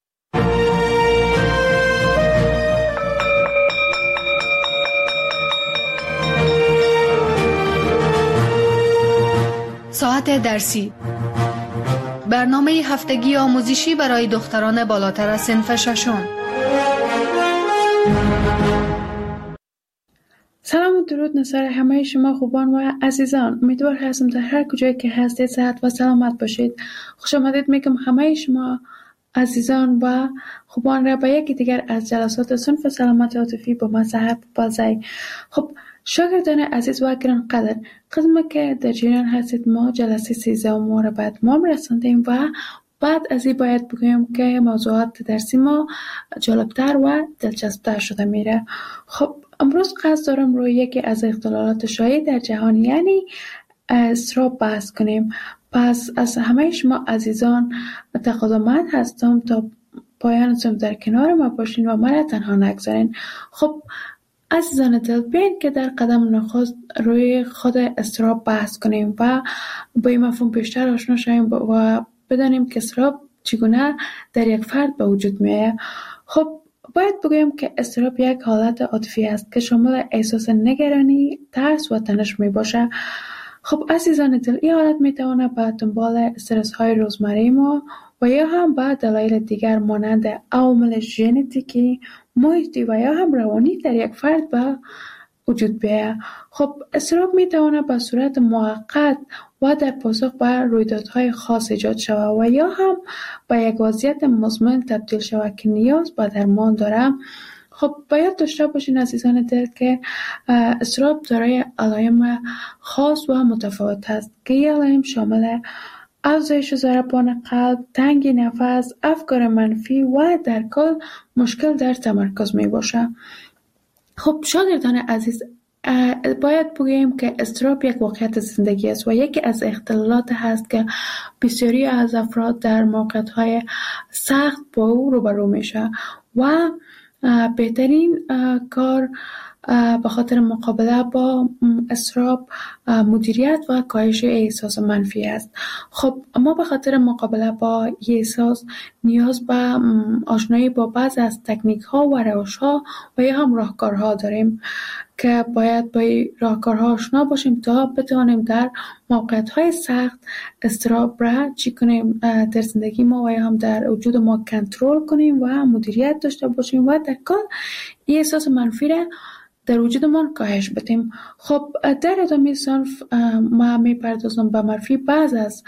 ساعت درسی، برنامه هفتگی آموزشی برای دختران بالاتر از صنف ششم. سلام و درود نثار همه شما خوبان و عزیزان. امیدوار هستم در هر کجایی که هستید صحت و سلامت باشید. خوش آمدید میگم همه شما عزیزان و خوبان را به یکی دیگر از جلسات صنف سلامت عاطفی با مصحف بازی. خب شاگردان عزیز و گرانقدر، قدم که در جریان هستید ما جلسه 13 ما را به اتمام رساندیم و بعد از این باید بگویم که موضوعات درسی ما جالبتر و دلچسبتر شده میره. خب امروز قصد دارم روی یکی از اختلالات شایع در جهان یعنی اضطراب بحث کنیم. پس از همه شما عزیزان تقاضامند هستم تا پایان صنف در کنار ما باشین و مرا تنها نگذارین. خب عزیزان دل، بیاین که در قدم نخست روی خود اضطراب بحث کنیم و با این مفهوم بیشتر آشنا شویم و بدانیم که اضطراب چگونه در یک فرد به وجود میاد. خب باید بگویم که اضطراب یک حالت عاطفی است که شامل احساس نگرانی، ترس و تنش می باشه. خب عزیزان دل، این حالت می تواند به دنبال استرس های روزمره ما و یا هم به دلایل دیگر مانند عوامل ژنتیکی، محیطی و یا هم روانی در یک فرد به وجود بیاید. خب اضطراب می تواند به صورت موقت و در پاسخ به رویدادهای خاص ایجاد شود و یا هم به یک وضعیت مزمن تبدیل شود که نیاز به درمان دارد. خب باید داشته باشین عزیزان دل که اضطراب دارای علائم خاص و متفاوت است که این علائم شامل افزایش ضربان قلب، تنگی نفس، افکار منفی و در کل مشکل در تمرکز می باشه. خب شاگردان عزیز، باید بگوییم که اضطراب یک واقعیت زندگی است و یکی از اختلالات هست که بسیاری از افراد در موقعیت‌های سخت با او روبرو میشه و بهترین کار به خاطر مقابله با اضطراب مدیریت و کاهش احساس منفی است. خب ما به خاطر مقابله با این احساس نیاز به آشنایی با بعض از تکنیک ها و روش ها و یا هم راهکارها داریم که باید با راهکارها آشنا باشیم تا بتوانیم در موقعیت های سخت اضطراب را چی کنیم در زندگی ما و یا هم در وجود ما کنترل کنیم و مدیریت داشته باشیم و در کل این احساس منفی را در وجودمان کاهش بدیم. خب در ادامه صنف ما میپردازم به معرفی بعض از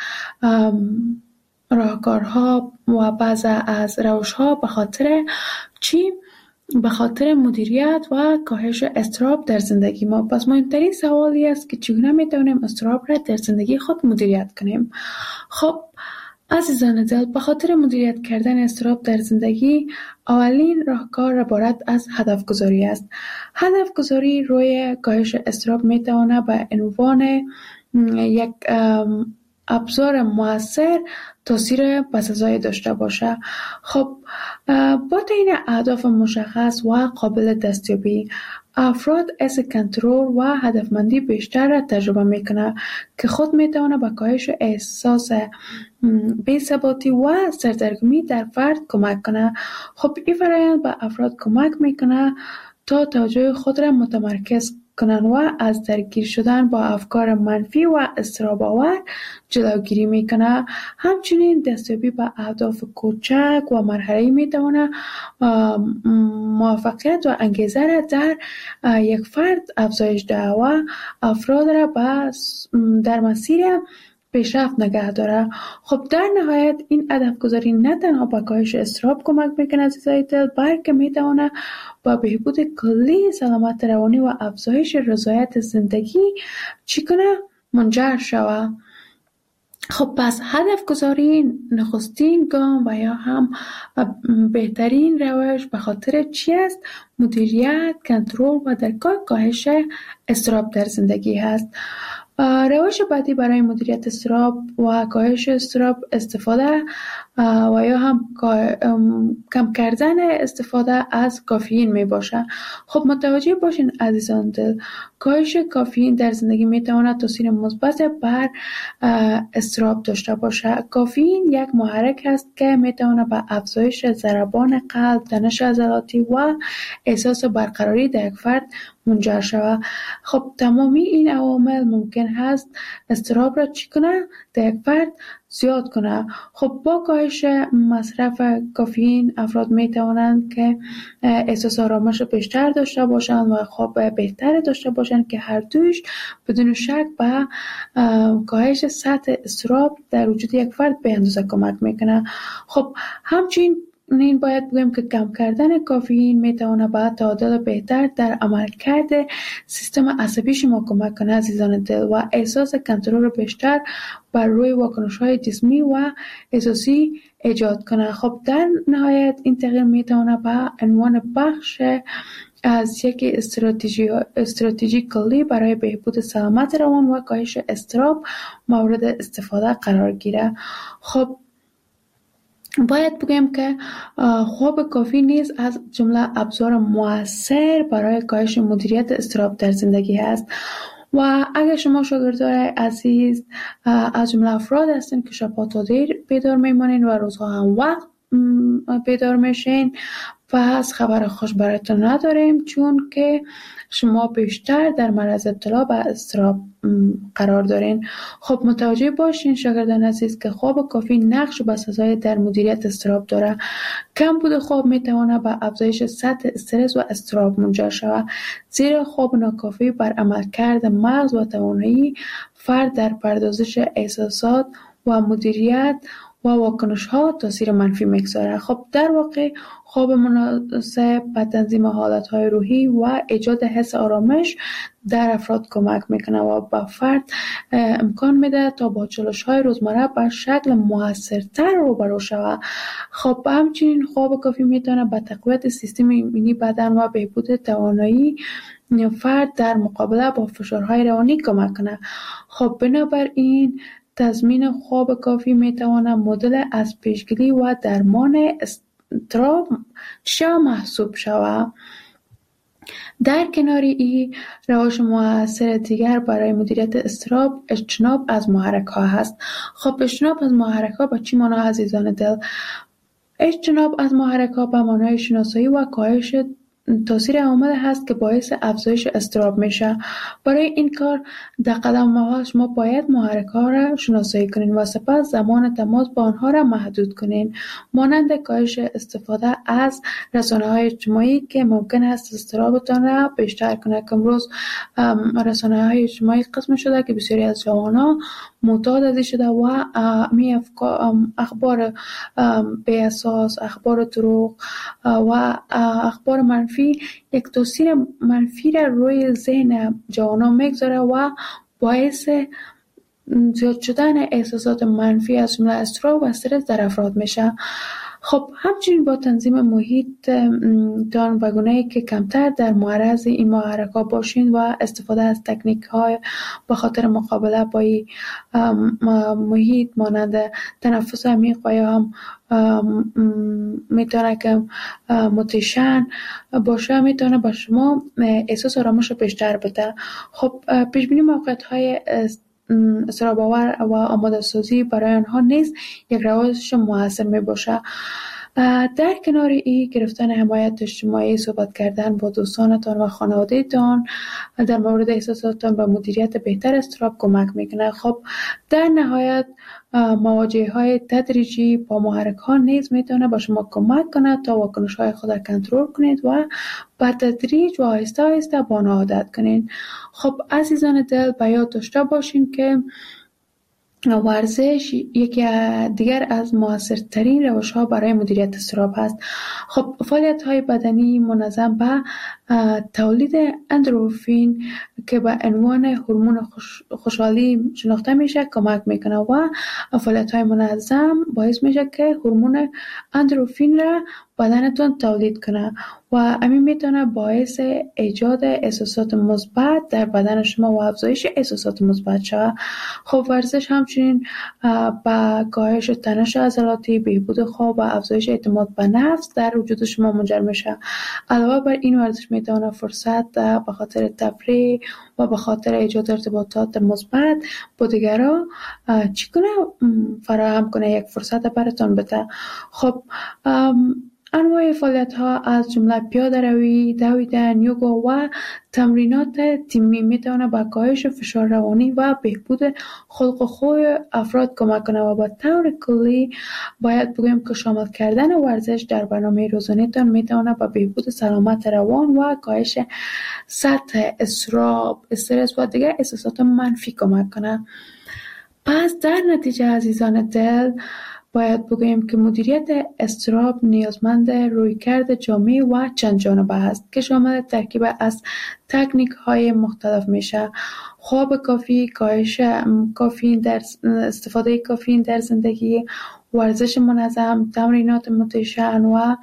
راهکارها و بعض از روش‌ها به خاطر چی؟ به خاطر مدیریت و کاهش اضطراب در زندگی ما. پس مهمترین سوالی است که چگونه میتونیم اضطراب را در زندگی خود مدیریت کنیم. خب عزیزان دل، به خاطر مدیریت کردن اضطراب در زندگی اولین راهکار عبارت از هدف گذاری است. هدف گذاری روی کاهش اضطراب میتواند به عنوان یک ابزار مؤثر تاثیر بسزایی داشته باشه. خب با تعیین اهداف مشخص و قابل دستیابی، افراد حس کنترل و هدفمندی بیشتر را تجربه میکنه که خود میتونه به کاهش احساس بی‌ثباتی و سردرگمی در فرد کمک کنه. خب این فرآیند به افراد کمک میکنه تا توجه خود را متمرکز کنند و از درگیر شدن با افکار منفی و اضطراب‌آور جلوگیری میکنه. همچنین دستیابی به اهداف کوچک و مرحله‌ای میتونه موفقیت و انگیزه را در یک فرد افزایش دهد و افراد را در مسیر پیشرفت نگه داره. خب در نهایت این هدف گذاری نه تنها به کاهش اضطراب کمک میکنه عزیزای دل، بلکه میتونه با بهبود کلی سلامت روانی و افزایش رضایت زندگی منجر شود. خب پس هدف گذاری نخستین گام و یا هم بهترین روش به خاطر چی است؟ مدیریت، کنترل و درگاه کاهش اضطراب در زندگی هست. روش بعدی برای مدیریت اضطراب و کاهش اضطراب استفاده و یا هم کم کردن استفاده از کافئین می باشه. خب متوجه باشین عزیزان دل، کاهش کافئین در زندگی می تواند تاثیر مثبت بر اضطراب داشته باشه. کافئین یک محرک است که می تواند به افزایش ضربان قلب، تنش عضلاتی و احساس برقراری در یک فرد منجر شود. خب تمامی این عوامل ممکن هست اضطراب را چی کنه؟ در یک فرد زیاد کنه. خب با کاهش مصرف کافئین افراد می توانند که احساس آرامش بیشتر داشته باشند و خواب بهتر داشته باشند که هر دویش بدون شک به کاهش سطح اضطراب در وجود یک فرد به اندازه کمک میکنه. خب همچنین باید بگم که کم کردن کافئین میتونه به تعادل بهتر در عملکرد سیستم عصبی شما کمک کنه عزیزان دل و احساس کنترل بیشتر بر روی واکنش‌های جسمی و احساسی ایجاد کنه. خب در نهایت این تغییر میتونه به عنوان بخش از یک استراتژی کلی برای بهبود سلامت روان و کاهش اضطراب مورد استفاده قرار گیره. خب باید بگم که خواب کافی نیز از جمله ابزار مؤثر برای کاهش مدیریت اضطراب در زندگی است و اگر شما شاگردای عزیز از جمله افراد هستین که شب‌ها تا دیر بیدار میمانین و روزها هم وقت بیدار میشین، پس خبر خوش براتون نداریم، چون که شما بیشتر در معرض ابتلا به اضطراب قرار دارین. خب متوجه باشین شاگردان عزیز که خواب کافی نقش بسزایی در مدیریت اضطراب داره. کم بود خواب میتونه به افزایش سطح استرس و اضطراب منجر شود، زیرا خواب ناکافی بر عملکرد مغز و توانایی فرد در پردازش احساسات و مدیریت و واکنش‌ها تاثیر منفی می‌گذاره. خب در واقع خواب مناسب به تنظیم حالت‌های روحی و ایجاد حس آرامش در افراد کمک میکنه و به فرد امکان میده تا با چالش‌های روزمره به شکل موثرتر روبرو شود. خب همچنین خواب کافی میتونه به تقویت سیستم ایمنی بدن و بهبود توانایی فرد در مقابله با فشارهای روانی کمک کنه. خب بنابراین تضمین خواب کافی میتواند مدل از پیشگیری و درمان اضطراب محسوب شود. در کنار این روش مؤثر دیگر برای مدیریت اضطراب اجتناب از محرک ها هست. خب اجتناب از محرک ها با چی معنی عزیزان دل؟ اجتناب از محرک ها به معنای شناسایی و کاهش تاثیر عوامل هست که باعث افزایش اضطراب میشه. برای این کار در قدم اول شما باید محرک ها را شناسایی کنین و سپس زمان تماس با آنها را محدود کنین، مانند کاهش استفاده از رسانه‌های اجتماعی که ممکن است اضطرابتان را بیشتر کنه. که امروز رسانه‌های اجتماعی قسم شده که بسیاری از جوانان معتاد ازش شده و اخبار بی اساس، اخبار دروغ و اخبار منفی یک تاثیر منفی را روی ذهن جوانان میگذاره و باعث زیاد شدن احساسات منفی از جمله اضطراب و استرس در افراد میشه. خب همچنین با تنظیم محیط تان به گونه‌ای که کمتر در معرض این محرک‌ها باشین و استفاده از تکنیک‌های به خاطر مقابله با محیط مانند تنفس عمیق و یا هم میتونه که موتیشن باشه، میتونه با شما احساس آرامش بیشتر بده. خب پیش بینی موقعیت‌های اضطراب‌آور و آماده سازی برای آنها نیز یک روش موثر می باشه. در کنار این گرفتن حمایت اجتماعی، صحبت کردن با دوستانتان و خانواده‌تان در مورد احساساتتان و مدیریت بهتر اضطراب کمک میکنه. خب در نهایت مواجهه‌های تدریجی با محرک‌ها نیز میتونه با شما کمک کنه تا واکنش‌های خود را کنترل کنید و با تدریج و آهسته آهسته با آن عادت کنید. خب عزیزان دل، به یاد داشته باشین که ورزش یکی دیگر از موثرترین روش‌ها برای مدیریت اضطراب است. خب فعالیت‌های بدنی منظم به تولید اندروفین که به عنوان هورمون خوشحالی شناخته میشه کمک میکنه و فعالیت‌های منظم باعث میشه که هورمون اندروفین را بدنتون تولید کنه و همین میتونه باعث ایجاد احساسات مثبت در بدن شما و افزایش احساسات مثبت شود. خب ورزش همچنین با کاهش تنش عضلاتی، بهبود خواب و افزایش اعتماد به نفس در وجود شما منجر میشه. علاوه بر این ورزش میتونه فرصت به خاطر تفریح و به خاطر ایجاد ارتباطات مثبت با دیگران فراهم کنه، یک فرصت براتون بده. خب انواع فعالیت‌ها از جمله پیاده روی، دویدن، یوگا و تمرینات تیمی میتونه به کاهش فشار روانی و بهبود خلق و خوی افراد کمک کنه و با طور کلی باید بگویم که شامل کردن ورزش در برنامه روزانه‌تان میتونه به بهبود سلامت روان و کاهش سطح اضطراب، استرس و دیگر احساسات منفی کمک کنه. پس در نتیجه عزیزان دل باید بگوییم که مدیریت اضطراب نیازمند رویکرد جامع و چند جانبه است که شامل ترکیب از تکنیک‌های مختلف میشه: خواب کافی، کاهش استفاده کافی در زندگی، ورزش منظم، تمرینات موتیشن و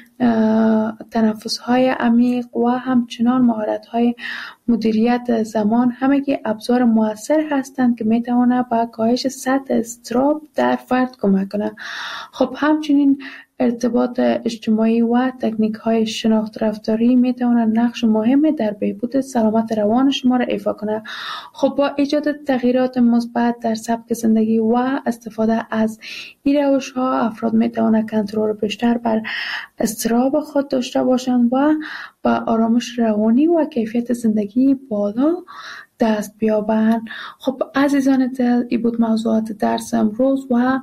تنفس‌های عمیق و همچنان مهارت‌های مدیریت زمان، همگی ابزار مؤثر هستند که میتواند به کاهش سطح اضطراب در فرد کمک کنند. خب همچنین ارتباط اجتماعی و تکنیک‌های شناخت رفتاری میتوانند نقش مهمی در بهبود سلامت روان شما را ایفا کنند. خب با ایجاد تغییرات مثبت در سبک زندگی و استفاده از این روش‌ها افراد میتوانند کنترل بیشتر بر اضطراب خود داشته باشند و با آرامش روانی و کیفیت زندگی بالا دست بیابند. خب عزیزان دل، این بود موضوعات درس امروز و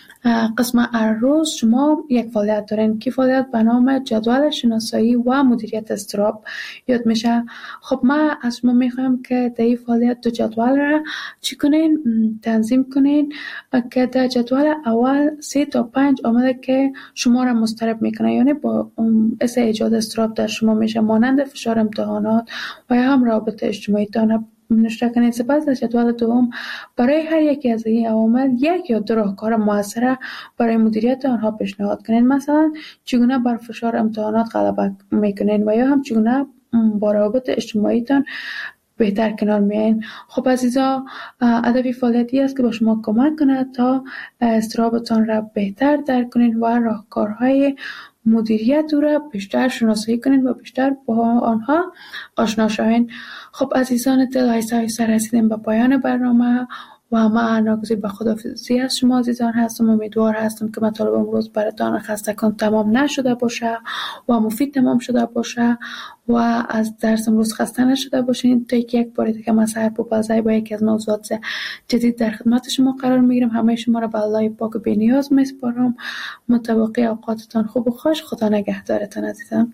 قسم روز شما یک فعالیت دارین که فعالیت به نام جدول شناسایی و مدیریت اضطراب یاد میشه. خب ما از شما میخوایم که در این فعالیت دو جدول را چی کنین؟ تنظیم کنین که در جدول اول 3 تا 5 عامل که شما را مضطرب میکنه، یعنی با باعث ایجاد اضطراب در شما میشه، مانند فشار امتحانات و یا هم رابطه اجتماعی تان نوشته کنید. سپس در جدول دوم برای هر یکی از این عوامل 1 یا 2 راهکار موثر برای مدیریت آنها پیشنهاد کنید. مثلا چگونه بر فشار امتحانات غلبه میکنین و یا هم چگونه با روابط اجتماعی تان بهتر کنار میایین. خب عزیزا، هدف فعالیتی است که با شما کمک کند تا اضطرابتان را بهتر درک کنین و راهکارهای مدیریت او را بیشتر شناسایی کنین و بیشتر با آنها آشنا شوین. خب عزیزان دل، آهسته رسیدیم به پایان برنامه و من ناگزیر به خداحافظی از شما عزیزان هستم. امیدوار هستم که مطالب امروز براتان خستگان تمام نشده باشه و مفید تمام شده باشه و از درس امروز خسته نشده باشین. تا یک بار دیگه من سحر پوپلزی با یکی از موضوعات جدید در خدمت شما قرار میگیرم. همه شما را به الله پاک و بی‌نیاز میسپارم. متوقع اوقاتتان خوب و خوش. خدا نگهدارتان عزیزان.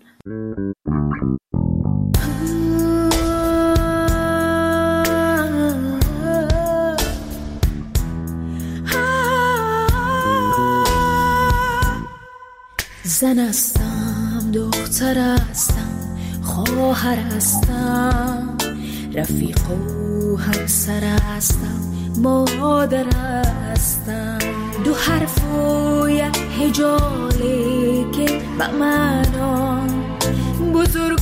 زن هستم، دختر هستم، خواهر هستم، رفیق و همسر هستم، مادر هستم. دو حرف و یک هجالی که به معنا بزرگ